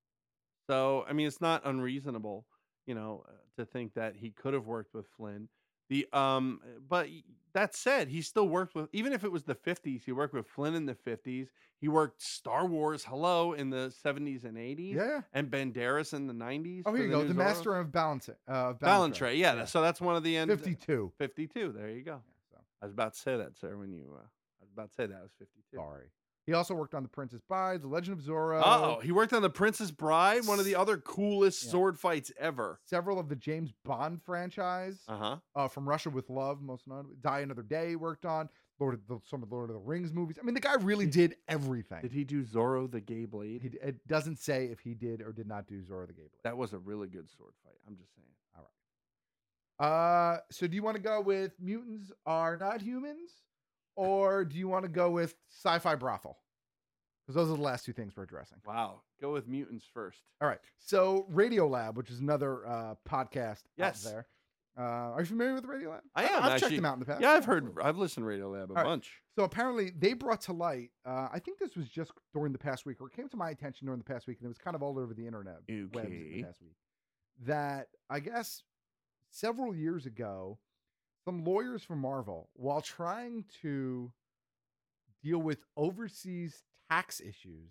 So I mean, it's not unreasonable, to think that he could have worked with Flynn. But that said, he still worked with, even if it was the 50s, he worked with Flynn in the 50s. He worked Star Wars in the 70s and 80s. Yeah. And Banderas in the 90s. Oh, here you go. The Master of Ballantrae. Ballantrae. Yeah. So that's one of the end. 52. 52. There you go. Yeah, so. I was about to say that, sir, when you, I was about to say that was 52. Sorry. He also worked on The Princess Bride, The Legend of Zorro. Oh, he worked on The Princess Bride, one of the other coolest sword fights ever. Several of the James Bond franchise. From Russia with Love, most notably. Die Another Day he worked on. Some of the Lord of the Rings movies. I mean, the guy really did everything. Did he do Zorro the Gay Blade? It doesn't say if he did or did not do Zorro the Gay Blade. That was a really good sword fight. I'm just saying. All right. So do you want to go with Mutants Are Not Humans? Or do you want to go with Sci-Fi Brothel? Because those are the last 2 things we're addressing. Wow. Go with Mutants first. All right. So Radiolab, which is another podcast out there. Are you familiar with Radiolab? I am. I've checked them out in the past. Yeah, I've listened to Radiolab a bunch. So apparently they brought to light, I think this was just during the past week, or it came to my attention during the past week, and it was kind of all over the internet webs the past week, that I guess several years ago, some lawyers from Marvel, while trying to deal with overseas tax issues,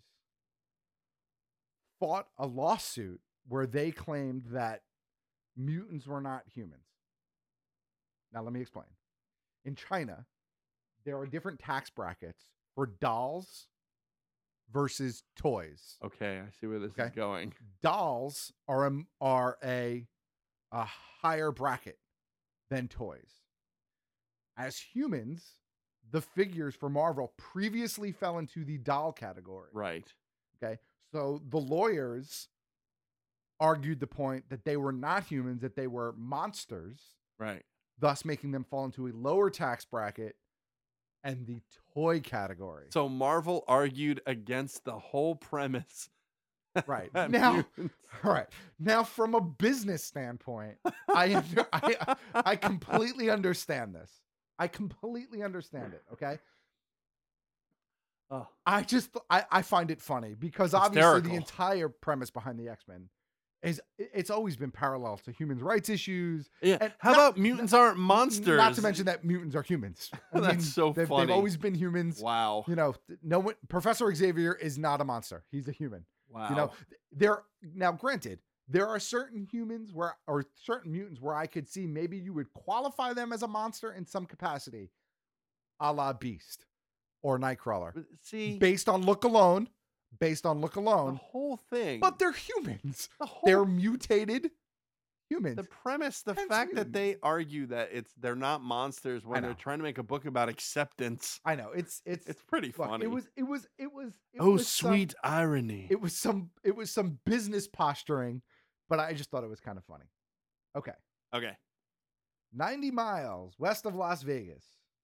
fought a lawsuit where they claimed that mutants were not humans. Now, let me explain. In China, there are different tax brackets for dolls versus toys. Okay, I see where this is going. Dolls are a higher bracket than toys. As humans, the figures for Marvel previously fell into the doll category. Right. Okay. So the lawyers argued the point that they were not humans, that they were monsters. Right. Thus making them fall into a lower tax bracket and the toy category. So Marvel argued against the whole premise. Right. Now, Now, from a business standpoint, I completely understand this. I completely understand it. Okay. Oh. I find it funny because obviously the entire premise behind the X-Men it's always been parallel to human rights issues. Yeah. And How about mutants aren't monsters? Not to mention that mutants are humans. That's so they've funny. They've always been humans. Wow. You know, no one. Professor Xavier is not a monster. He's a human. Wow. You know, now granted, there are certain humans or certain mutants where I could see maybe you would qualify them as a monster in some capacity, a la Beast or Nightcrawler. See, based on look alone. The whole thing. But they're humans. They're mutated humans. The premise, the fact that they argue that they're not monsters when they're trying to make a book about acceptance. I know. It's pretty funny. It was Oh, sweet irony. It was some business posturing, but I just thought it was kind of funny. Okay. 90 miles west of Las Vegas,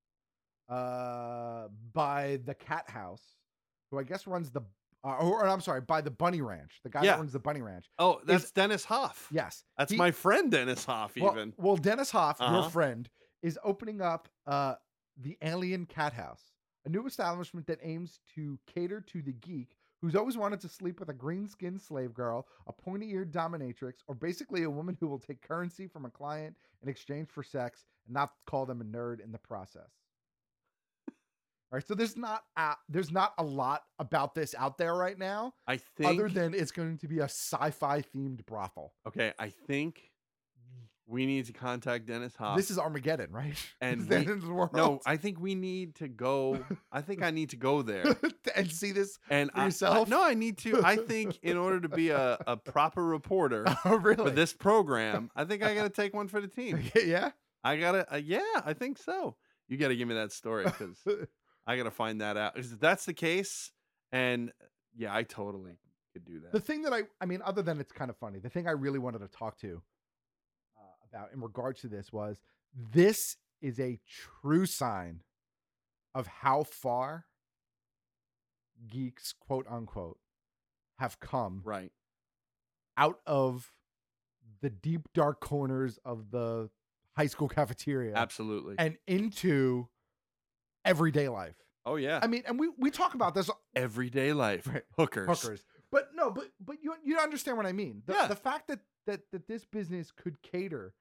by the Cat House, who I guess runs the by the Bunny Ranch. The guy that runs the Bunny Ranch. Oh, that's Dennis Hoff. Yes. That's my friend Dennis Hoff, even. Well, Dennis Hoff, your friend, is opening up the Alien Cat House, a new establishment that aims to cater to the geek who's always wanted to sleep with a green-skinned slave girl, a pointy-eared dominatrix, or basically a woman who will take currency from a client in exchange for sex and not call them a nerd in the process. All right, so there's not a lot about this out there right now. I think, other than it's going to be a sci-fi themed brothel. Okay, I think we need to contact Dennis Hoff. This is Armageddon, right? And the end of the world. No, I think we need to go. I think I need to go there and see this and for yourself. I need to. I think in order to be a proper reporter really? for this program, I think I got to take one for the team. Yeah, I gotta. Yeah, I think so. You got to give me that story because I got to find that out. If that's the case, and yeah, I totally could do that. The thing that I mean, other than it's kind of funny, the thing I really wanted to talk to about in regards to this is a true sign of how far geeks, quote unquote, have come out of the deep dark corners of the high school cafeteria. Absolutely. And into everyday life. Oh yeah. I mean, and we talk about this everyday life. Right. Hookers. But no, but you understand what I mean. The fact that this business could cater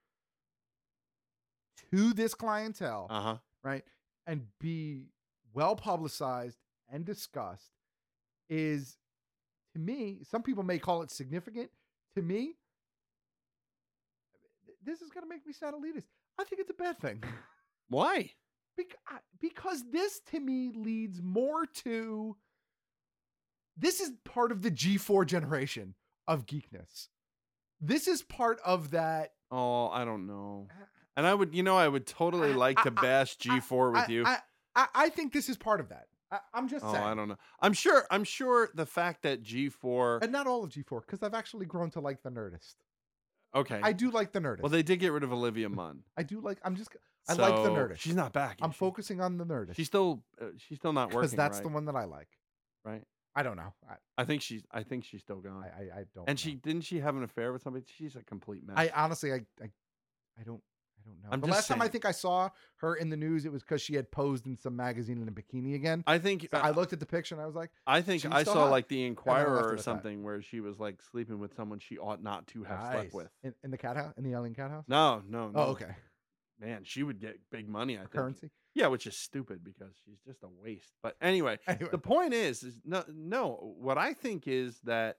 to this clientele, right, and be well publicized and discussed is, to me, some people may call it significant. To me, this is going to make me sound elitist. I think it's a bad thing. Why? Because this, to me, leads more to... This is part of the G4 generation of geekness. This is part of that... Oh, I don't know. And I would totally like to bash G4 with you. I think this is part of that. I'm just saying. I don't know. I'm sure the fact that G4... And not all of G4, because I've actually grown to like the Nerdist. Okay. I do like the Nerdist. Well, they did get rid of Olivia Munn. I do like... I like the Nerdist. She's not back. I'm focusing on the Nerdist. She's still not working, because that's the one that I like. Right? I don't know. I think she's still gone. I don't. And didn't she have an affair with somebody? She's a complete mess. I honestly I don't know. The last time I think I saw her in the news, it was because she had posed in some magazine in a bikini again. I think I looked at the picture and I was like, I think I saw like the Inquirer or something where she was like sleeping with someone she ought not to have slept with. In the cat house, in the Alien Cat House. No. Oh, okay. Man, she would get big money. I think currency. Yeah, which is stupid because she's just a waste. But anyway. The point is no. What I think is that,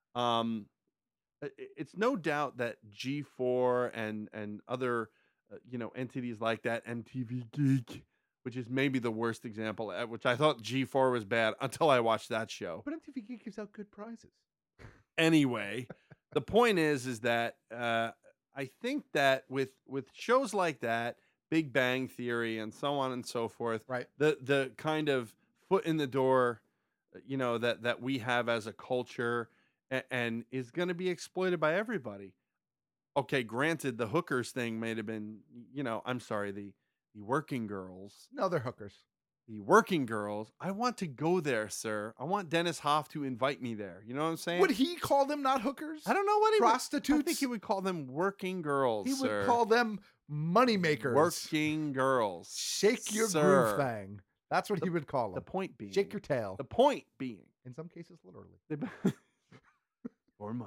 it's no doubt that G4 and other, entities like that, MTV Geek, which is maybe the worst example, which I thought G4 was bad until I watched that show. But MTV Geek gives out good prizes. Anyway, the point is that I think that with shows like that, Big Bang Theory and so on and so forth, right? The kind of foot in the door, that we have as a culture and is going to be exploited by everybody. Okay, granted, the hookers thing may have been, I'm sorry, the working girls. No, they're hookers. The working girls. I want to go there, sir. I want Dennis Hoff to invite me there. You know what I'm saying? Would he call them not hookers? I don't know what he prostitutes. I think he would call them working girls. He would call them money makers. Working girls. Shake your groove thing. That's what he would call them. The point being. Shake your tail. The point being. In some cases, literally. For money.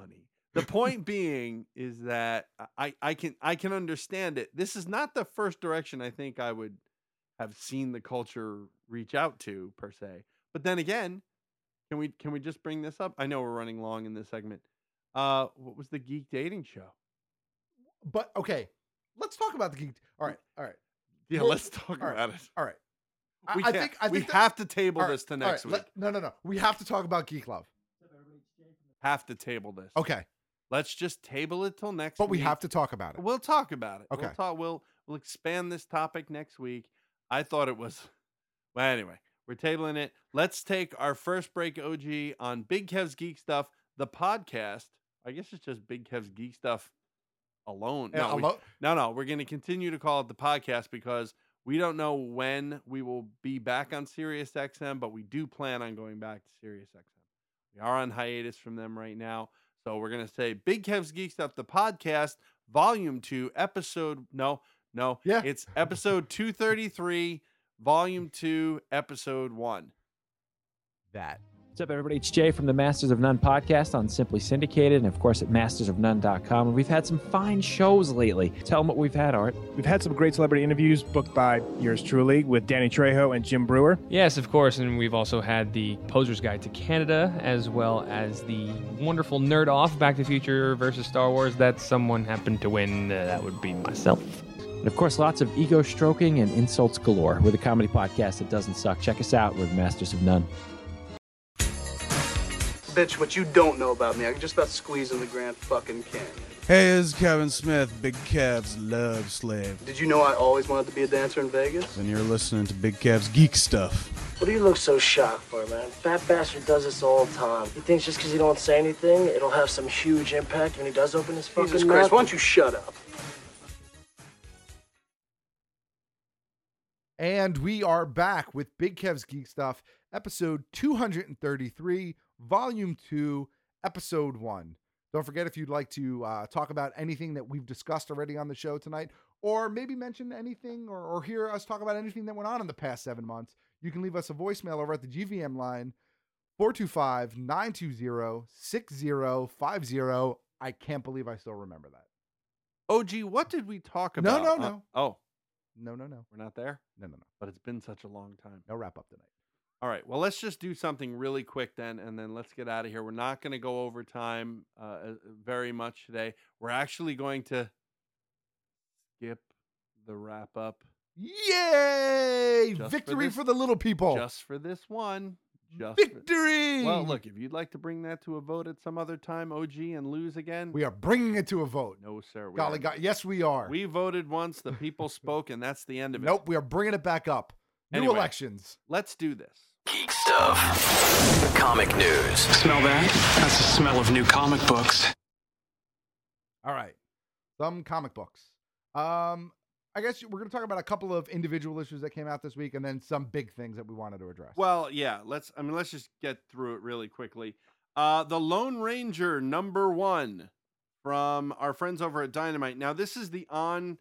The point being is that I can understand it. This is not the first direction I think I would have seen the culture reach out to per se. But then again, can we just bring this up? I know we're running long in this segment. What was the geek dating show? But okay, let's talk about the geek. All right. Yeah, let's talk about it. All right. I think we have to table this to next week. No. We have to talk about Geek Love. Have to table this. Okay. Let's just table it till next week. But we have to talk about it. We'll talk about it. Okay. We'll expand this topic next week. I thought it was. Well, anyway, we're tabling it. Let's take our first break, OG, on Big Kev's Geek Stuff, the podcast. I guess it's just Big Kev's Geek Stuff alone. No, we're going to continue to call it the podcast because we don't know when we will be back on SiriusXM, but we do plan on going back to SiriusXM. We are on hiatus from them right now. So we're going to say Big Kev's Geek Stuff, the podcast, volume 2, episode, it's episode 233, volume 2, episode 1. That. What's up, everybody? It's Jay from the Masters of None podcast on Simply Syndicated and, of course, at mastersofnone.com. And we've had some fine shows lately. Tell them what we've had, Art. We've had some great celebrity interviews booked by yours truly with Danny Trejo and Jim Brewer. Yes, of course. And we've also had the Poser's Guide to Canada, as well as the wonderful Nerd Off Back to the Future versus Star Wars that someone happened to win. That would be myself. And, of course, lots of ego stroking and insults galore. We're the comedy podcast that doesn't suck. Check us out. We're the Masters of None. Bitch, what you don't know about me, I can just about squeeze in the Grand fucking Canyon. Hey, this is Kevin Smith, Big Kev's love slave. Did you know I always wanted to be a dancer in Vegas? And you're listening to Big Kev's Geek Stuff. What do you look so shocked for, man? Fat bastard does this all the time. He thinks just because he don't say anything, it'll have some huge impact when he does open his fucking mouth. Jesus Christ, why don't you shut up? And we are back with Big Kev's Geek Stuff, episode 233, volume 2, episode 1. Don't forget, if you'd like to talk about anything that we've discussed already on the show tonight, or maybe mention anything or hear us talk about anything that went on in the past 7 months, you can leave us a voicemail over at the GVM line, 425-920-6050. I can't believe I still remember that. OG, what did we talk about? No. No. We're not there? No. But it's been such a long time. No wrap up tonight. All right. Well, let's just do something really quick then, and then let's get out of here. We're not going to go over time very much today. We're actually going to skip the wrap up. Yay! Victory for the little people. Just for this one. Victory! Well, look, if you'd like to bring that to a vote at some other time, OG, and lose again. We are bringing it to a vote. No, sir. Golly, God. Yes, we are. We voted once. The people spoke, and that's the end of it. Nope, we are bringing it back up. New elections. Let's do this. Geek Stuff. Comic news. Smell that? That's the smell of new comic books. All right. Some comic books. I guess we're going to talk about a couple of individual issues that came out this week and then some big things that we wanted to address. Well, yeah, let's just get through it really quickly. The Lone Ranger #1 from our friends over at Dynamite. Now, this is the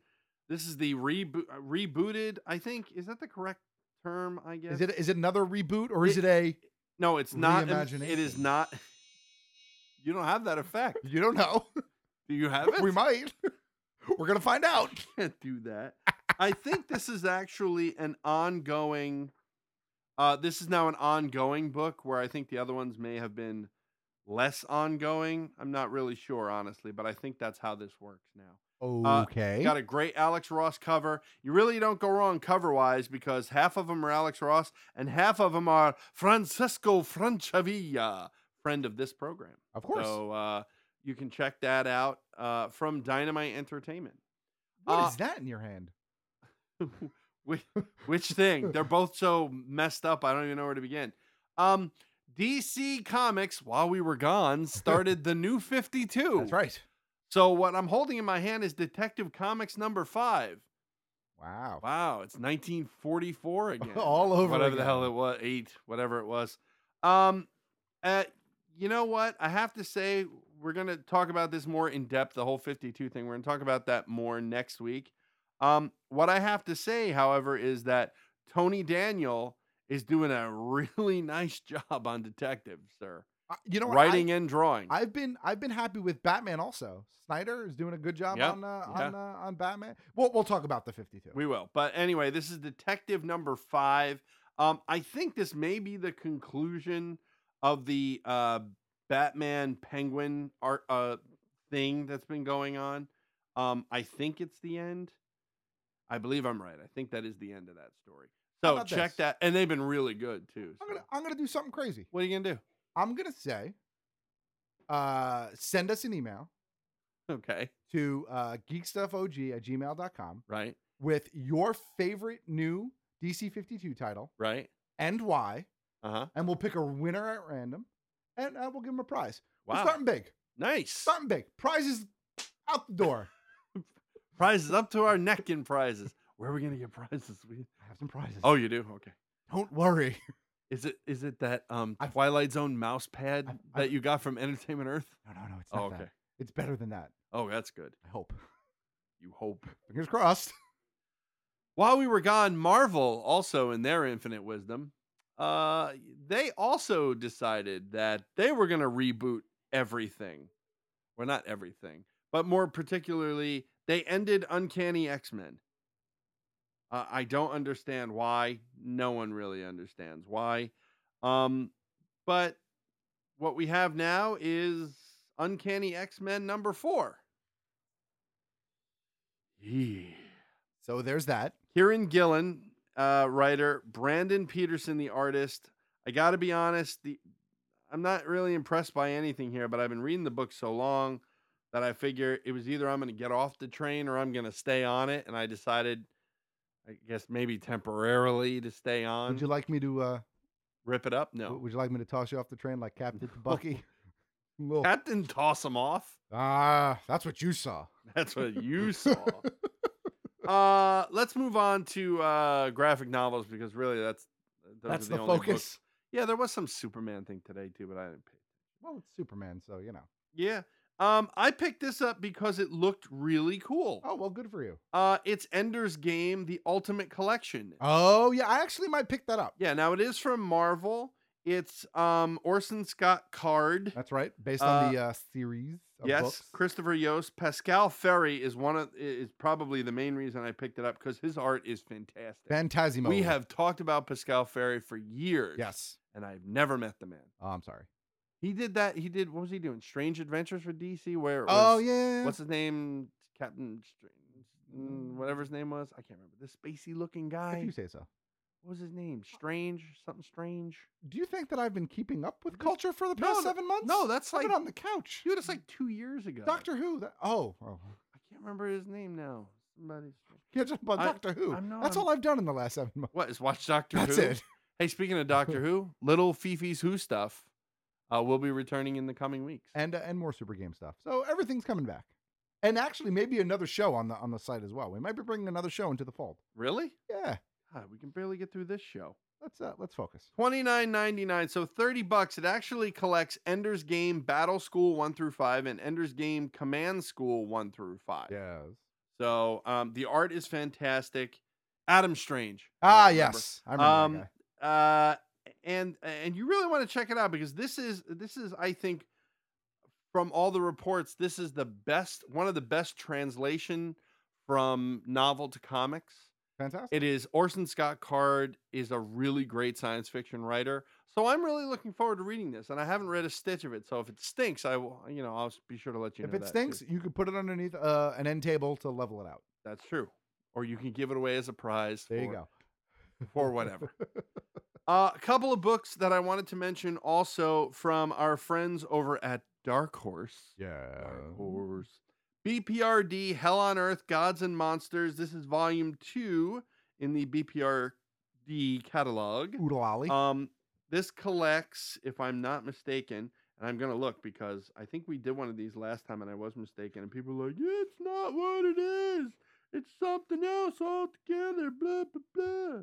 rebooted, I think. Is that the correct term, I guess? Is it another reboot or is it a No, it's not. Reimagination? It is not. You don't have that effect. You don't know. Do you have it? We might. We're going to find out. Can't do that. I think this is actually an ongoing. This is now an ongoing book where I think the other ones may have been less ongoing. I'm not really sure, honestly, but I think that's how this works now. Okay. Got a great Alex Ross cover. You really don't go wrong cover-wise because half of them are Alex Ross and half of them are Francesco Francavilla, friend of this program. Of course. So you can check that out from Dynamite Entertainment. What is that in your hand? Which thing? They're both so messed up, I don't even know where to begin. DC Comics, while we were gone, started the New 52. That's right. So what I'm holding in my hand is Detective Comics #5. Wow. Wow, it's 1944 again. All over whatever again. the hell it was, 8, whatever it was. You know what? I have to say, we're going to talk about this more in depth, the whole 52 thing. We're going to talk about that more next week. What I have to say, however, is that Tony Daniel is doing a really nice job on Detective, sir. You know what? Writing and drawing. I've been happy with Batman also. Snyder is doing a good job on Batman. We'll talk about the 52. We will. But anyway, this is Detective number 5. I think this may be the conclusion of the Batman Penguin art thing that's been going on. I think it's the end. I believe I'm right. I think that is the end of that story. So check that. And they've been really good too. So. I'm gonna do something crazy. What are you gonna do? I'm gonna say send us an email. Okay. To geekstuffog@gmail.com. Right. With your favorite new DC 52 title. Right. And why. Uh-huh. And we'll pick a winner at random. And we'll give them a prize. Wow. We're starting big. Nice. Starting big. Prizes out the door. Prizes up to our neck in prizes. Where are we gonna get prizes? I have some prizes. Oh, you do? Okay. Don't worry. Is it that Twilight Zone mouse pad that you got from Entertainment Earth? No, it's not that. It's better than that. Oh, that's good. I hope. You hope. Fingers crossed. While we were gone, Marvel, also in their infinite wisdom, they also decided that they were going to reboot everything. Well, not everything, but more particularly, they ended Uncanny X-Men. I don't understand why. No one really understands why. But what we have now is Uncanny X-Men number 4. Yeah. So there's that. Kieran Gillen, writer, Brandon Peterson, the artist. I got to be honest, I'm not really impressed by anything here, but I've been reading the book so long that I figure it was either I'm going to get off the train or I'm going to stay on it. And I decided, I guess maybe temporarily, to stay on. Would you like me to rip it up? No. Would you like me to toss you off the train like Cap did to Bucky? Cap didn't toss him off. That's what you saw. That's what you saw. Let's move on to graphic novels because really that's the only focus. Books. Yeah, there was some Superman thing today too, but I didn't pay. Well, it's Superman, so you know. Yeah. I picked this up because it looked really cool. Oh, well, good for you. It's Ender's Game, the Ultimate Collection. Oh, yeah, I actually might pick that up. Yeah, now it is from Marvel. It's Orson Scott Card. That's right, based on the series of books. Christopher Yost. Pascal Ferry is probably the main reason I picked it up because his art is fantastic. Phantasmo. We have talked about Pascal Ferry for years. Yes. And I've never met the man. Oh, I'm sorry. He did that. What was he doing? Strange Adventures for DC? Where it was, yeah. What's his name? Captain Strange, whatever his name was. I can't remember. This spacey looking guy. If you say so. What was his name? Something strange. Do you think that I've been keeping up with culture for the past 7 months? No, that's I've like been on the couch. Dude, it's like 2 years ago. Doctor Who. I can't remember his name now. Somebody's. Can't jump on Doctor Who. That's all I've done in the last 7 months. What is watch Doctor Who? That's it. Hey, speaking of Doctor Who, little Fifi's Who stuff will be returning in the coming weeks, and more Super Game stuff. So everything's coming back, and actually maybe another show on the site as well. We might be bringing another show into the fold. Really? Yeah. God, we can barely get through this show. Let's focus. $29.99, so $30. It actually collects Ender's Game Battle School 1 through 5 and Ender's Game Command School 1 through 5. Yes. So the art is fantastic. Adam Strange. Yes, I remember that guy. And you really want to check it out because this is I think from all the reports this is one of the best translation from novel to comics. Fantastic. It is. Orson Scott Card is a really great science fiction writer. So I'm really looking forward to reading this. And I haven't read a stitch of it. So if it stinks, I'll be sure to let you know. If it stinks, you could put it underneath an end table to level it out. That's true. Or you can give it away as a prize. There you go. For whatever. A couple of books that I wanted to mention also from our friends over at Dark Horse. Yeah. Dark Horse. BPRD, Hell on Earth, Gods and Monsters. This is volume 2 in the BPRD catalog. Oodalolly. This collects, if I'm not mistaken, and I'm going to look because I think we did one of these last time and I was mistaken. And people were like, yeah, it's not what it is. It's something else altogether. Blah, blah, blah.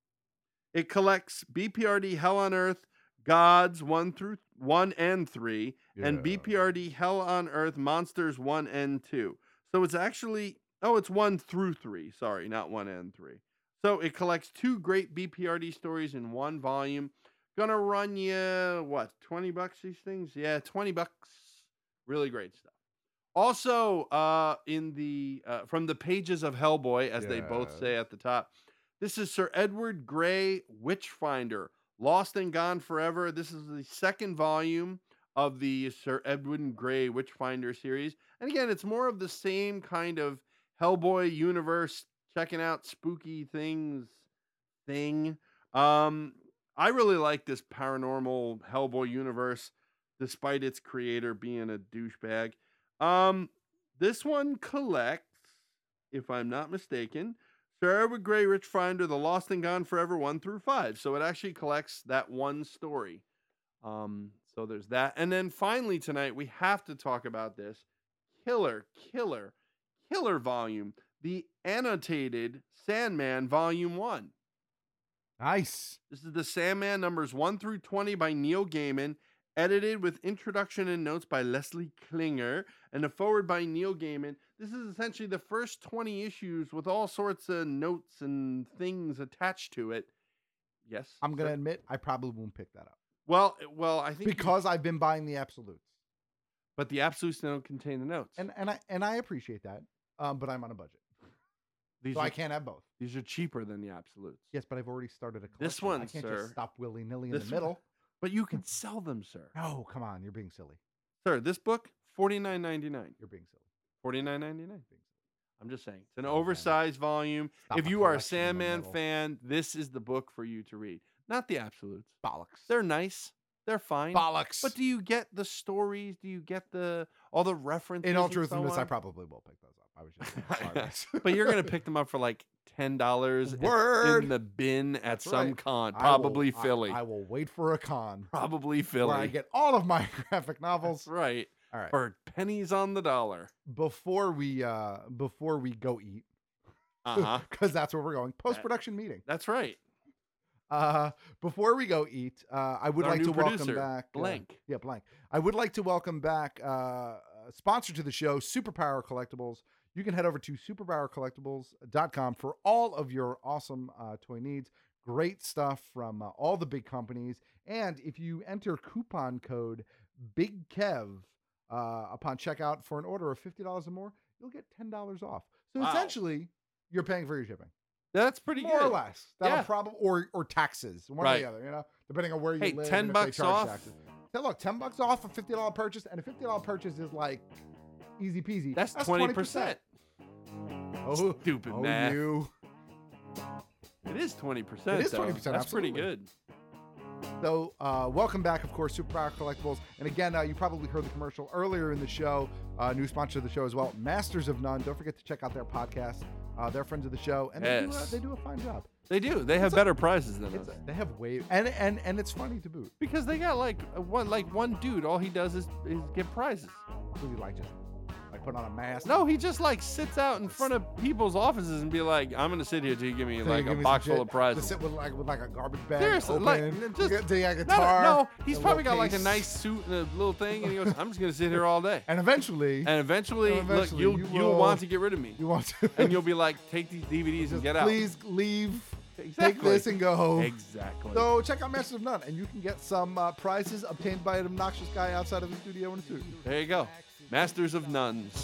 It collects BPRD, Hell on Earth, Gods 1 and 3, and BPRD Hell on Earth Monsters 1 and 2. So it's actually it's 1 through 3. Sorry, not 1 and 3. So it collects 2 great BPRD stories in one volume. Gonna run you, what, $20 these things? Yeah, $20. Really great stuff. Also, in the from the pages of Hellboy, as they both say at the top, this is Sir Edward Grey Witchfinder, Lost and Gone Forever. This is the second volume of the Sir Edward Grey Witchfinder series. And again, it's more of the same kind of Hellboy universe, checking out spooky things thing. I really like this paranormal Hellboy universe, despite its creator being a douchebag. This one collects, if I'm not mistaken, Sir Edward Grey Witchfinder, The Lost and Gone Forever 1 through 5. So it actually collects that one story. So there's that. And then finally tonight, we have to talk about this killer volume, the annotated Sandman Volume 1. Nice. This is the Sandman numbers 1 through 20 by Neil Gaiman, edited with introduction and notes by Leslie Klinger, and a foreword by Neil Gaiman. This is essentially the first 20 issues with all sorts of notes and things attached to it. Yes. I'm going to admit, I probably won't pick that up. Well, I think because I've been buying the Absolutes. But the Absolutes don't contain the notes. And I appreciate that. But I'm on a budget. I can't have both. These are cheaper than the Absolutes. Yes, but I've already started a collection. This one, I can't sir, just stop willy-nilly in the middle. But you can sell them, sir. No, come on, you're being silly. Sir, this book, $49.99. You're being silly. $49.99. I'm just saying. It's an oversized volume. If you are a Sandman fan, this is the book for you to read. Not the Absolutes. Bollocks. They're nice. They're fine. Bollocks. But do you get the stories? Do you get all the references? In all truthfulness, I probably will pick those up. I was just But you're going to pick them up for like $10 Word. in the bin at That's some right. con. Probably Philly. I will wait for a con. Probably Philly. Where I get all of my graphic novels. That's right. All right. For pennies on the dollar. Before we go eat. Because that's where we're going. Post-production meeting. That's right. Before we go eat, I would Our like new to welcome producer, back Blank. Blank. I would like to welcome back sponsor to the show, Superpower Collectibles. You can head over to superpowercollectibles.com for all of your awesome toy needs. Great stuff from all the big companies. And if you enter coupon code Big Kev upon checkout for an order of $50 or more, you'll get $10 off. So essentially, you're paying for your shipping. That's pretty More good. or less. That'll probably or taxes, one or the other, depending on where you live. $10 and if they charge off. taxes. Now look, $10 off a $50 purchase, and a $50 purchase is like easy peasy. That's 20%. Oh, stupid math. You. It is 20%. It is 20%. That's pretty absolutely. good. So, welcome back, of course, Superpower Collectibles. And again, you probably heard the commercial earlier in the show. New sponsor of the show as well, Masters of None. Don't forget to check out their podcast. They're friends of the show, and they do a fine job. They do. They have better prizes than us. They have way, and it's funny to boot. Because they got one dude. All he does is get prizes. Does he like put on a mask? No, he just sits out in front of people's offices and be like, "I'm gonna sit here till you give me a box full of prizes." To sit with like a garbage bag. Seriously, open, just do you have a guitar? No, he's a probably got case. a nice suit and a little thing, and he goes, "I'm just gonna sit here all day." And eventually, look, you'll want to get rid of me. You want to, and you'll be like, "Take these DVDs and get out. Please leave." Exactly. Take this and go. Exactly. So check out Masters of None, and you can get some prizes obtained by an obnoxious guy outside of the studio in a suit. There you go. Masters of Nuns.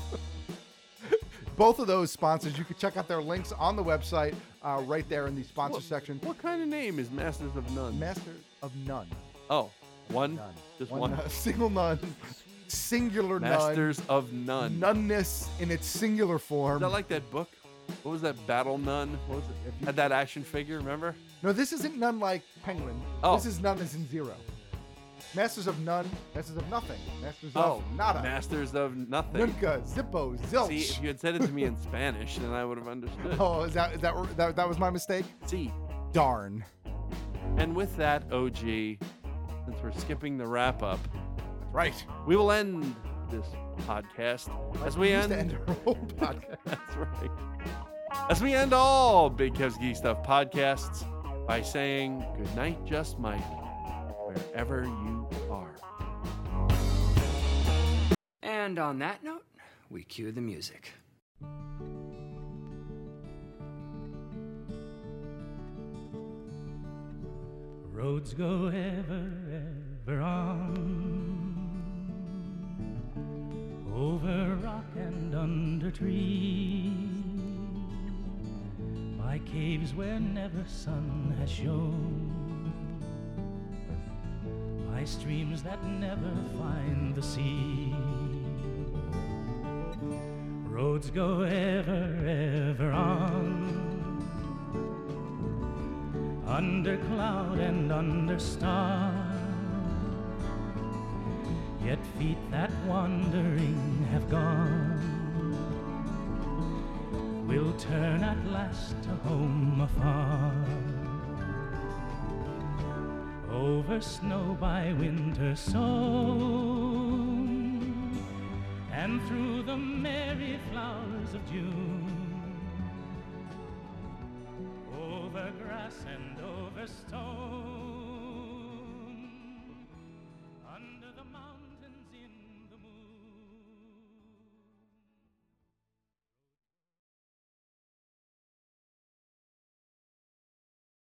Both of those sponsors, you can check out their links on the website right there in the sponsor section. What kind of name is Masters of None? Masters of None. Oh, one? None. Just one? Single none. Singular Masters none. of None. Noneness in its singular form. Is that like that book? What was that? Battle Nun? What was it? Had that action figure, remember? No, this isn't none like Penguin. Oh. This is none as in zero. Masters of None, Masters of Nothing, Masters of Nada. Masters of Nothing. Nunca, Zippo, Zilch. See, if you had said it to me in Spanish, then I would have understood. Oh, is that was my mistake? See. Darn. And with that, OG, since we're skipping the wrap up, that's right. We will end this podcast as we end our whole podcast. That's right. As we end all Big Kev's Geek Stuff podcasts by saying good night, Just Mike, wherever you are. And on that note, we cue the music. Roads go ever, ever on, over rock and under tree, by caves where never sun has shone, by streams that never find the sea. Roads go ever, ever on, under cloud and under star, yet feet that wandering have gone will turn at last to home afar. Over snow by winter sown, and through the merry flowers of June, over grass and over stone.